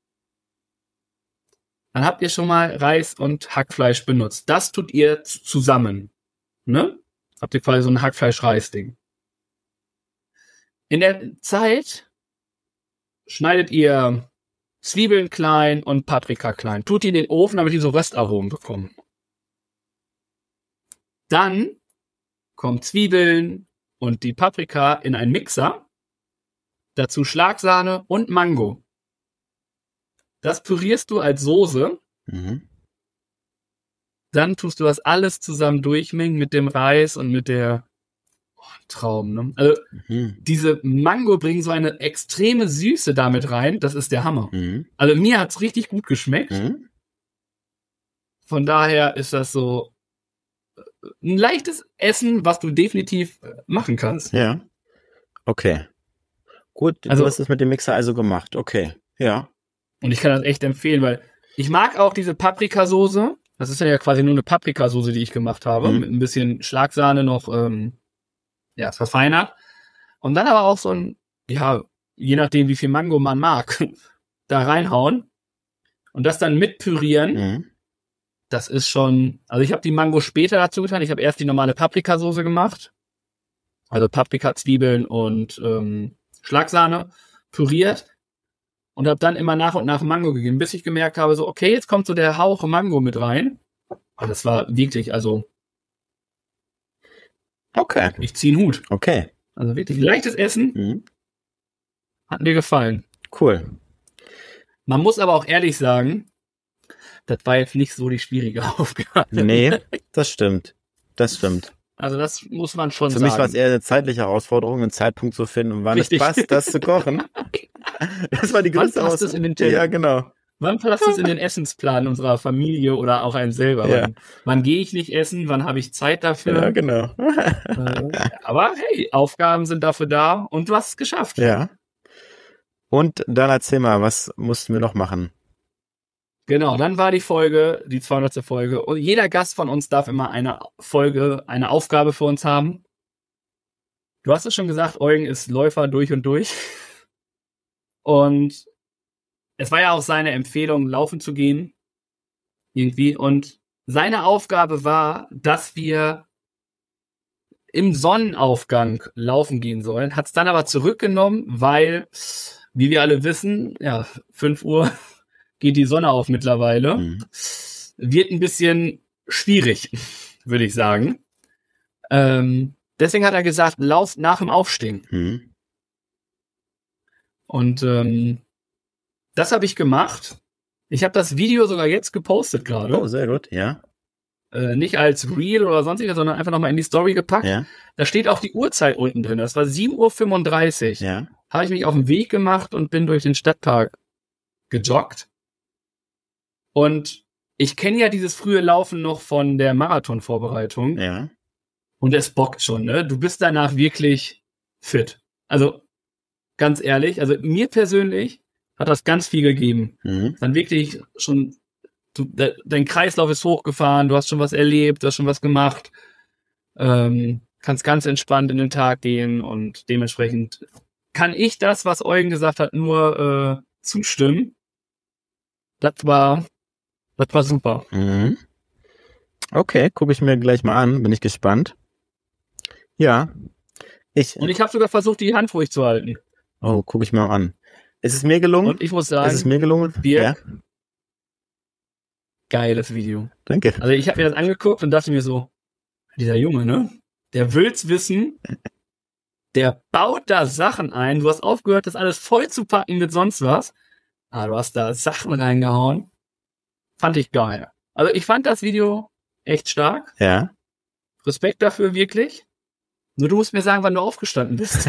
Dann habt ihr schon mal Reis und Hackfleisch benutzt. Das tut ihr zusammen, ne? Habt ihr quasi so ein Hackfleisch-Reis-Ding. In der Zeit schneidet ihr Zwiebeln klein und Paprika klein. Tut die in den Ofen, damit die so Röstaromen bekommen. Dann kommen Zwiebeln und die Paprika in einen Mixer. Dazu Schlagsahne und Mango. Das pürierst du als Soße. Mhm. Dann tust du das alles zusammen durchmengen mit dem Reis und mit der Traum. Ne? Also diese Mango bringen so eine extreme Süße damit rein. Das ist der Hammer. Mhm. Also mir hat's richtig gut geschmeckt. Mhm. Von daher ist das so ein leichtes Essen, was du definitiv machen kannst. Ja. Okay. Gut, Also- du hast es mit dem Mixer also gemacht. Okay. Ja. Und ich kann das echt empfehlen, weil ich mag auch diese Paprikasoße. Das ist ja quasi nur eine Paprikasoße, die ich gemacht habe. Mhm. Mit ein bisschen Schlagsahne noch verfeinert. Und dann aber auch so ein, ja, je nachdem, wie viel Mango man mag, da reinhauen. Und das dann mit pürieren. Mhm. Das ist schon, also ich habe die Mango später dazu getan. Ich habe erst die normale Paprikasoße gemacht. Also Paprika, Zwiebeln und Schlagsahne püriert. Und habe dann immer nach und nach Mango gegeben, bis ich gemerkt habe, so, okay, jetzt kommt so der Hauch Mango mit rein. Und das war wirklich, also, Okay. ich ziehe einen Hut. Okay. Also wirklich leichtes Essen, Mhm. hat mir gefallen. Cool. Man muss aber auch ehrlich sagen, das war jetzt nicht so die schwierige Aufgabe. Nee, das stimmt. Das stimmt. Also das muss man schon Für sagen. mich war es eher eine zeitliche Herausforderung, einen Zeitpunkt zu finden, wann Richtig. es passt, das zu kochen. Das war die Wann größte passt es in den Teller? Ja, genau. Wann passt es in den Essensplan unserer Familie oder auch einem selber? Ja. Wann gehe ich nicht essen? Wann habe ich Zeit Ja, dafür? genau. Aber hey, Aufgaben sind dafür da und du hast es geschafft. Ja. Und dann erzähl mal, was mussten wir noch machen? Genau, dann war die Folge, die 200. Folge. Und jeder Gast von uns darf immer eine Folge, eine Aufgabe für uns haben. Du hast es schon gesagt, Eugen ist Läufer durch und durch. Und es war ja auch seine Empfehlung, laufen zu gehen. Irgendwie. Und seine Aufgabe war, dass wir im Sonnenaufgang laufen gehen sollen. Hat es dann aber zurückgenommen, weil, wie wir alle wissen, ja, 5 Uhr geht die Sonne auf mittlerweile. Mhm. Wird ein bisschen schwierig, würde ich sagen. Deswegen hat er gesagt, lauf nach dem Aufstehen. Mhm. Und das habe ich gemacht. Ich habe das Video sogar jetzt gepostet gerade. Oh, sehr gut. Ja. Nicht als Reel oder sonstiges, sondern einfach nochmal in die Story gepackt. Ja. Da steht auch die Uhrzeit unten drin. Das war 7:35 Uhr. Ja. Habe ich mich auf den Weg gemacht und bin durch den Stadtpark gejoggt. Und ich kenne ja dieses frühe Laufen noch von der Marathonvorbereitung. Ja. Und es bockt schon, ne? Du bist danach wirklich fit. Also, ganz ehrlich, also mir persönlich hat das ganz viel gegeben. Mhm. Dann wirklich schon, dein Kreislauf ist hochgefahren, du hast schon was erlebt, du hast schon was gemacht. Kannst ganz entspannt in den Tag gehen und dementsprechend kann ich das, was Eugen gesagt hat, nur zustimmen. Das war super. Mhm. Okay, gucke ich mir gleich mal an. Bin ich gespannt. Ja. Und ich habe sogar versucht, die Hand ruhig zu halten. Oh, gucke ich mir mal an. Ist es mir gelungen? Und ich muss sagen, Ist es mir gelungen? Birk, Ja. geiles Video. Danke. Also ich habe mir das angeguckt und dachte mir so, dieser Junge, ne? Der will's wissen. Der baut da Sachen ein. Du hast aufgehört, das alles voll zu packen mit sonst was. Aber du hast da Sachen reingehauen. Fand ich geil. Also ich fand das Video echt stark. Ja. Respekt dafür, wirklich. Nur du musst mir sagen, wann du aufgestanden bist.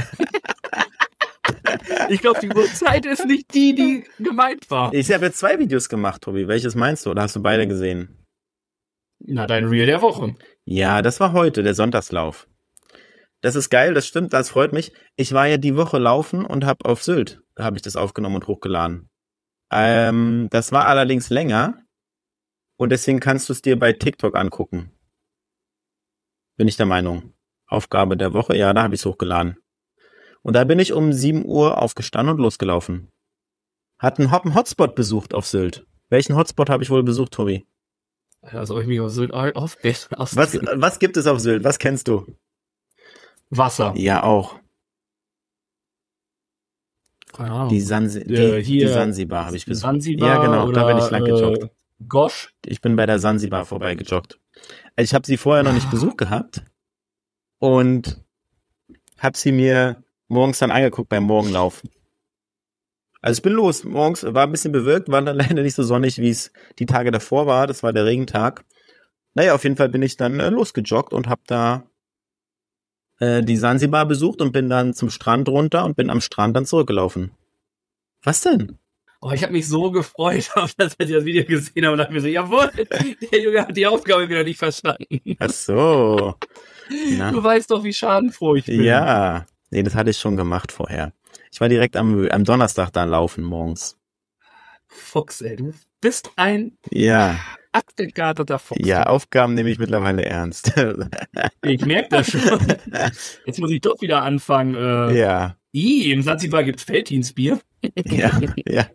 Ich glaube, die Uhrzeit ist nicht die gemeint war. Ich habe jetzt 2 Videos gemacht, Tobi. Welches meinst du? Oder hast du beide gesehen? Na, dein Reel der Woche. Ja, das war heute, der Sonntagslauf. Das ist geil, das stimmt, das freut mich. Ich war ja die Woche laufen und habe auf Sylt, da habe ich das aufgenommen und hochgeladen. Das war allerdings länger und deswegen kannst du es dir bei TikTok angucken. Bin ich der Meinung. Aufgabe der Woche, ja, da habe ich es hochgeladen. Und da bin ich um 7 Uhr aufgestanden und losgelaufen. Hat einen Hotspot besucht auf Sylt. Welchen Hotspot habe ich wohl besucht, Tobi? Also ich mich auf Sylt aufgeht. Was gibt es auf Sylt? Was kennst du? Wasser. Ja, auch. Keine Ahnung. Die Hier Sansibar habe ich besucht. Sansibar Ja, genau, da bin ich oder, lang gejoggt. Gosh. Ich bin bei der Sansibar vorbeigejoggt. Ich habe sie vorher noch nicht besucht gehabt und habe sie mir morgens dann angeguckt beim Morgenlauf. Also ich bin los. Morgens war ein bisschen bewölkt, war dann leider nicht so sonnig, wie es die Tage davor war. Das war der Regentag. Naja, auf jeden Fall bin ich dann losgejoggt und habe da die Sansibar besucht und bin dann zum Strand runter und bin am Strand dann zurückgelaufen. Was denn? Oh, ich habe mich so gefreut, dass ich das Video gesehen habe und dachte mir so, jawohl, der Junge hat die Aufgabe wieder nicht verstanden. Ach so. Na. Du weißt doch, wie schadenfroh ich bin. Ja, nee, das hatte ich schon gemacht vorher. Ich war direkt am Donnerstag da laufen morgens. Fuchs, ey, du bist ein Ja. abgegarteter Fuchs. Ja, Aufgaben nehme ich mittlerweile ernst. Ich merke das schon. Jetzt muss ich doch wieder anfangen. Ja. Im Sansibar gibt's Felddienstbier. Ja, ja.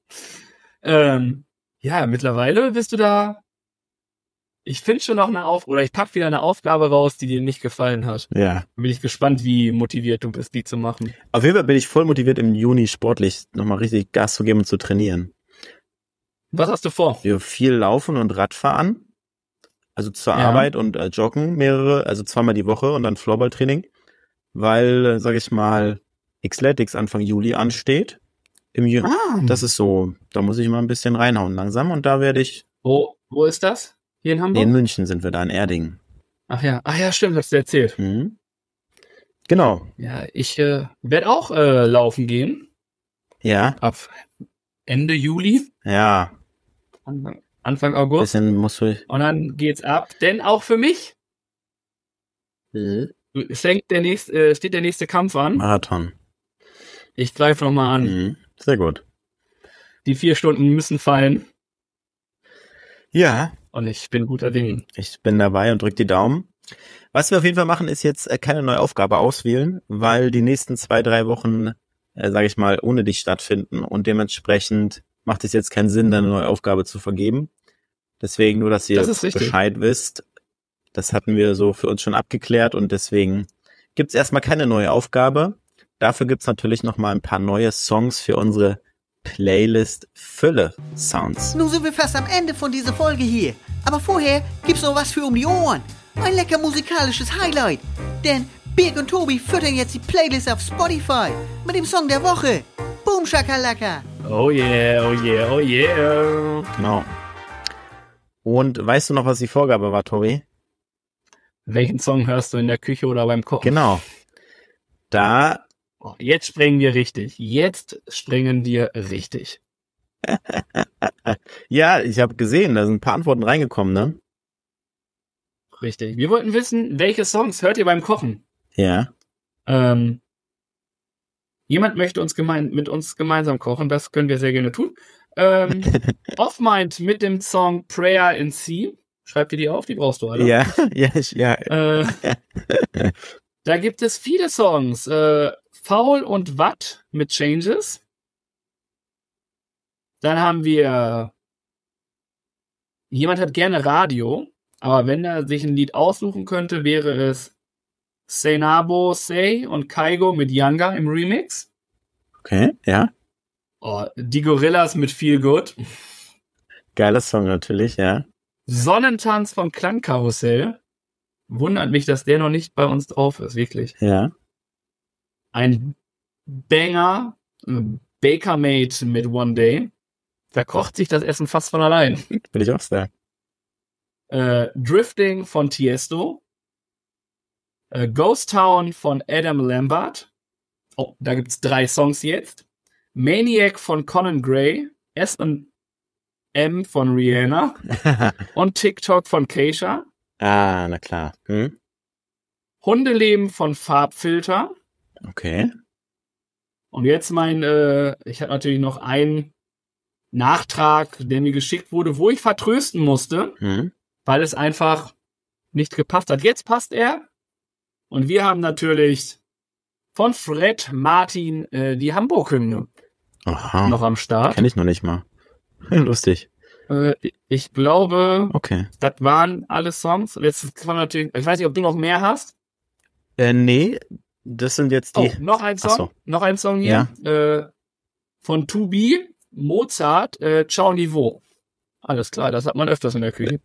Ja, mittlerweile bist du da. Ich finde schon noch oder ich pack wieder eine Aufgabe raus, die dir nicht gefallen hat. Ja. Bin ich gespannt, wie motiviert du bist, die zu machen. Auf jeden Fall bin ich voll motiviert, im Juni sportlich nochmal richtig Gas zu geben und zu trainieren. Was hast du vor? Wir viel laufen und Radfahren. Also zur Arbeit und joggen also zweimal die Woche und dann Floorball-Training. Weil, sag ich mal, Xletics Anfang Juli ansteht. Im Juni. Das ist so, da muss ich mal ein bisschen reinhauen langsam und da werde ich. Wo ist das? Hier in Hamburg? In München sind wir da, in Erding. Ach ja, stimmt, hast du erzählt. Mhm. Genau. Ja, ich werde auch laufen gehen. Ja. Ab Ende Juli. Ja. Anfang August. Bisschen musst du. Und dann geht's ab. Denn auch für mich steht der nächste Kampf an. Marathon. Ich greife nochmal an. Mhm. Sehr gut. Die 4 Stunden müssen fallen. Ja. Und ich bin guter Dinge. Ich bin dabei und drück die Daumen. Was wir auf jeden Fall machen, ist jetzt keine neue Aufgabe auswählen, weil die nächsten 2-3 Wochen, sage ich mal, ohne dich stattfinden und dementsprechend macht es jetzt keinen Sinn, da eine neue Aufgabe zu vergeben. Deswegen nur, dass ihr Bescheid wisst. Das hatten wir so für uns schon abgeklärt und deswegen gibt's erstmal keine neue Aufgabe. Dafür gibt's natürlich noch mal ein paar neue Songs für unsere Playlist Fülle Sounds. Nun sind wir fast am Ende von dieser Folge hier. Aber vorher gibt's noch was für um die Ohren. Ein lecker musikalisches Highlight. Denn Birk und Tobi füttern jetzt die Playlist auf Spotify mit dem Song der Woche. Boom Shakalaka. Oh yeah, oh yeah, oh yeah. Genau. Und weißt du noch, was die Vorgabe war, Tobi? Welchen Song hörst du in der Küche oder beim Kochen? Genau. Da. Oh, jetzt sprengen wir richtig. Ja, ich habe gesehen, da sind ein paar Antworten reingekommen, ne? Richtig. Wir wollten wissen, welche Songs hört ihr beim Kochen? Ja. Jemand möchte mit uns gemeinsam kochen, das können wir sehr gerne tun. Offmind mit dem Song Prayer in C. Schreib dir die auf, die brauchst du, oder? Ja. Da gibt es viele Songs. Faul und Watt mit Changes. Dann haben wir jemand hat gerne Radio, aber wenn er sich ein Lied aussuchen könnte, wäre es Senabo Say und Kaigo mit Yanga im Remix. Okay, ja. Oh, die Gorillas mit Feel Good. Geiler Song natürlich, ja. Sonnentanz von Klangkarussell. Wundert mich, dass der noch nicht bei uns drauf ist, wirklich. Ja. Ein Banger, Bakermate mit One Day. Da kocht sich das Essen fast von allein. Will ich auch sagen. Drifting von Tiesto. Ghost Town von Adam Lambert. Oh, da gibt's 3 Songs jetzt. Maniac von Conan Gray. S&M von Rihanna. Und TikTok von Keisha. Ah, na klar. Hundeleben von Farbfilter. Okay. Und jetzt ich habe natürlich noch einen Nachtrag, der mir geschickt wurde, wo ich vertrösten musste, weil es einfach nicht gepasst hat. Jetzt passt er. Und wir haben natürlich von Fred Martin die Hamburg-Hymne noch am Start. Kenn ich noch nicht mal. Lustig. Ich glaube, okay. Das waren alle Songs. Jetzt kann man natürlich, ich weiß nicht, ob du noch mehr hast. Nee, das sind jetzt die. Oh, noch ein Song. So. Noch ein Song hier. Ja. von Tubi, Mozart, Ciao Niveau. Alles klar, das hat man öfters in der Küche.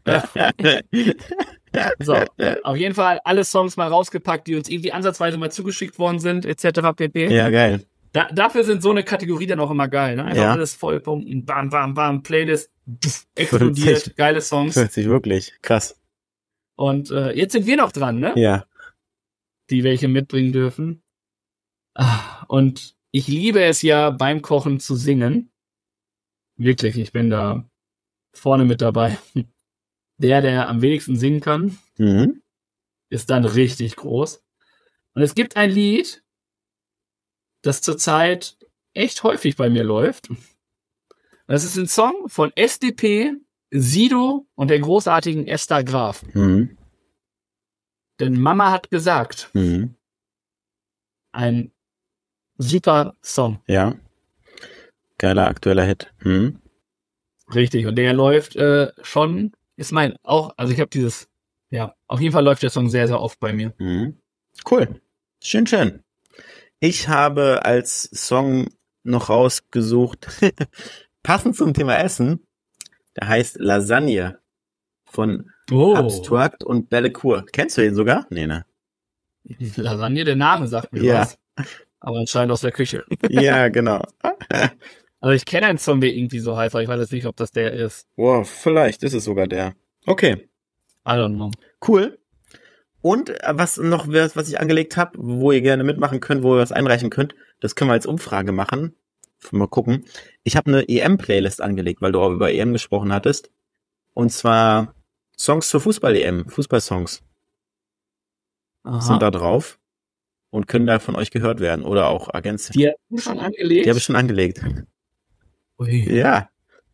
So, auf jeden Fall alle Songs mal rausgepackt, die uns irgendwie ansatzweise mal zugeschickt worden sind, etc. pp. Ja, geil. Dafür sind so eine Kategorie dann auch immer geil, ne? Einfach Ja. alles vollpumpen, bam, bam, bam, Playlist, explodiert, 40. geile Songs. 40, wirklich. Krass. Und jetzt sind wir noch dran, ne? Ja. Die welche mitbringen dürfen. Und ich liebe es ja, beim Kochen zu singen. Wirklich, ich bin da vorne mit dabei. Der am wenigsten singen kann, Mhm. ist dann richtig groß. Und es gibt ein Lied, das zurzeit echt häufig bei mir läuft. Das ist ein Song von SDP, Sido und der großartigen Esther Graf. Mhm. Denn Mama hat gesagt, Mhm. ein super Song. Ja. Geiler aktueller Hit. Mhm. Richtig. Und der läuft schon, ist mein, auch, also ich habe dieses, ja, auf jeden Fall läuft der Song sehr, sehr oft bei mir. Mhm. Cool. Schön, schön. Ich habe als Song noch rausgesucht, passend zum Thema Essen, der heißt Lasagne von Abstract und Bellecour. Kennst du ihn sogar? Nee, ne? Lasagne, der Name sagt mir Ja. was. Aber anscheinend aus der Küche. Ja, genau. Also ich kenne einen Song, der irgendwie so heißt, aber ich weiß jetzt nicht, ob das der ist. Wow, vielleicht ist es sogar der. Okay, I don't know. cool. Und was ich angelegt habe, wo ihr gerne mitmachen könnt, wo ihr was einreichen könnt, das können wir als Umfrage machen. Mal gucken. Ich habe eine EM-Playlist angelegt, weil du auch über EM gesprochen hattest. Und zwar Songs zur Fußball-EM, Fußballsongs sind da drauf und können da von euch gehört werden oder auch ergänzt. Die hast du schon angelegt? Die habe ich schon angelegt. Ui. Ja.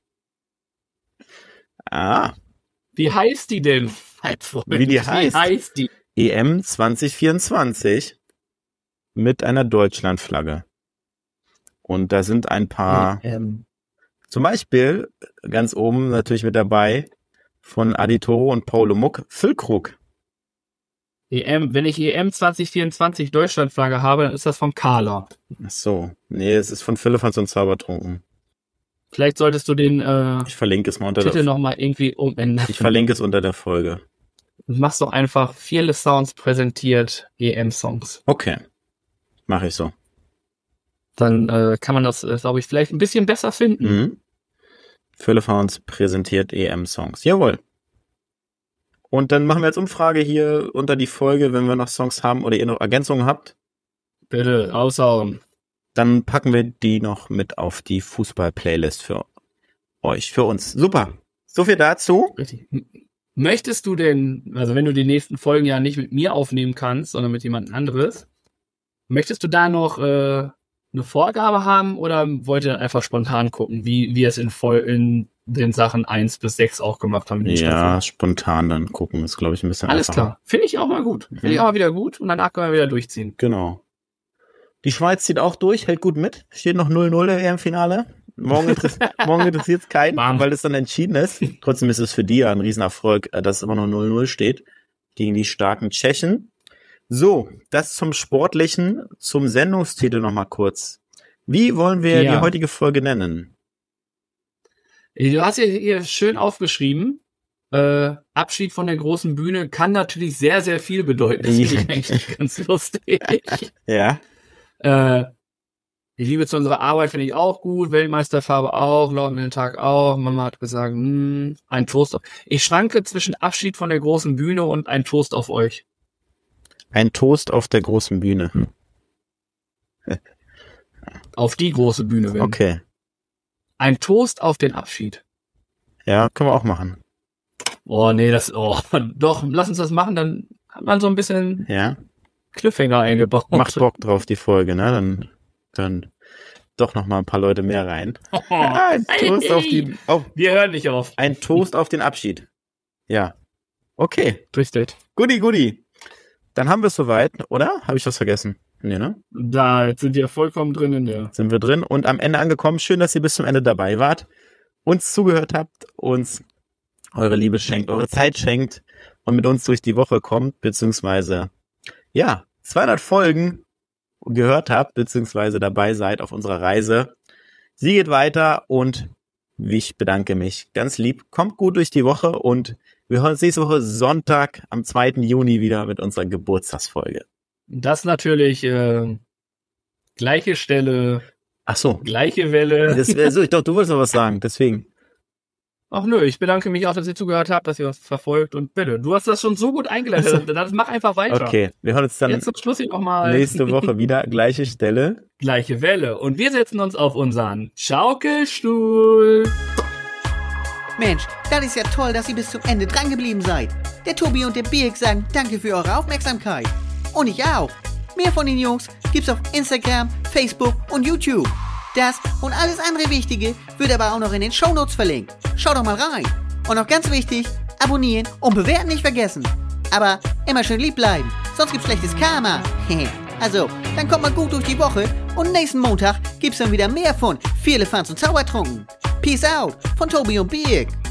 Wie heißt die denn? Wie die heißt? Wie heißt die? EM 2024 mit einer Deutschlandflagge. Und da sind ein paar, zum Beispiel ganz oben natürlich mit dabei von Adi Toro und Paulo Muck, Füllkrug. Wenn ich EM 2024 Deutschlandflagge habe, dann ist das von Carla. Ach so, nee, es ist von Philippans und Zaubertrunken. Vielleicht solltest du den Ich verlinke es mal unter Titel nochmal irgendwie umändern. Ich verlinke es unter der Folge. Du machst doch einfach viele Sounds präsentiert, EM-Songs. Okay, mache ich so. Dann kann man das, glaube ich, vielleicht ein bisschen besser finden. Mhm. Philippans präsentiert EM-Songs. Jawohl. Und dann machen wir jetzt Umfrage hier unter die Folge, wenn wir noch Songs haben oder ihr noch Ergänzungen habt. Bitte, raushauen. Dann packen wir die noch mit auf die Fußball-Playlist für euch, für uns. Super. So viel dazu. Richtig. Möchtest du denn, also wenn du die nächsten Folgen ja nicht mit mir aufnehmen kannst, sondern mit jemand anderes, möchtest du da noch eine Vorgabe haben oder wollt ihr einfach spontan gucken, wie wir es in den Sachen 1 bis 6 auch gemacht haben? Ja, spontan dann gucken, ist glaube ich ein bisschen Alles einfacher. klar. Finde ich auch mal gut. Finde ich auch mal wieder gut und danach können wir wieder durchziehen. Genau. Die Schweiz zieht auch durch, hält gut mit. Steht noch 0-0 im Finale. Morgen interessiert es keinen, Bam. weil es dann entschieden ist. Trotzdem ist es für die ja ein Riesenerfolg, dass es immer noch 0-0 steht gegen die starken Tschechen. So, das zum Sportlichen, zum Sendungstitel noch mal kurz. Wie wollen wir die heutige Folge nennen? Du hast ja hier schön aufgeschrieben, Abschied von der großen Bühne kann natürlich sehr, sehr viel bedeuten. Das finde ich eigentlich ganz lustig. Ja. Die Liebe zu unserer Arbeit finde ich auch gut, Weltmeisterfarbe auch, laufenden Tag auch. Mama hat gesagt, ein Toast auf. Ich schranke zwischen Abschied von der großen Bühne und ein Toast auf euch. Ein Toast auf der großen Bühne. Auf die große Bühne, wenn. Okay. Ein Toast auf den Abschied. Ja, können wir auch machen. Oh, nee, doch, lass uns das machen, dann hat man so ein bisschen Ja. Cliffhanger eingebaut. Macht Bock drauf, die Folge, ne? Dann doch noch mal ein paar Leute mehr rein. Ein Toast Wir hören nicht auf. Ein Toast auf den Abschied. Ja. Okay. Twisted. Guti. Dann haben wir es soweit, oder? Habe ich was vergessen? Nee, ne? Da, jetzt sind wir vollkommen drin in der. Sind wir drin und am Ende angekommen. Schön, dass ihr bis zum Ende dabei wart, uns zugehört habt, uns eure Liebe schenkt, eure Zeit schenkt und mit uns durch die Woche kommt, beziehungsweise, 200 Folgen gehört habt, beziehungsweise dabei seid auf unserer Reise Sie geht weiter und ich bedanke mich ganz lieb. Kommt gut durch die Woche und wir hören uns nächste Woche Sonntag am 2. Juni wieder mit unserer Geburtstagsfolge. Das natürlich gleiche Stelle, Ach so. gleiche Welle. Das wäre so, ich dachte, du wolltest noch was sagen, deswegen. Ach nö, ich bedanke mich auch, dass ihr zugehört habt, dass ihr was verfolgt und bitte, du hast das schon so gut eingeleitet, dann mach einfach weiter. Okay, wir hören uns dann Jetzt zum Schluss hier nochmal. nächste Woche wieder, gleiche Stelle. Gleiche Welle und wir setzen uns auf unseren Schaukelstuhl. Mensch, das ist ja toll, dass ihr bis zum Ende dran geblieben seid. Der Tobi und der Birk sagen danke für eure Aufmerksamkeit. Und ich auch. Mehr von den Jungs gibt's auf Instagram, Facebook und YouTube. Das und alles andere Wichtige wird aber auch noch in den Shownotes verlinkt. Schaut doch mal rein. Und noch ganz wichtig, abonnieren und bewerten nicht vergessen. Aber immer schön lieb bleiben, sonst gibt's schlechtes Karma. Also, dann kommt mal gut durch die Woche und nächsten Montag gibt's dann wieder mehr von Firlefanz und Zaubertrunken. Peace out von Tobi und Birk.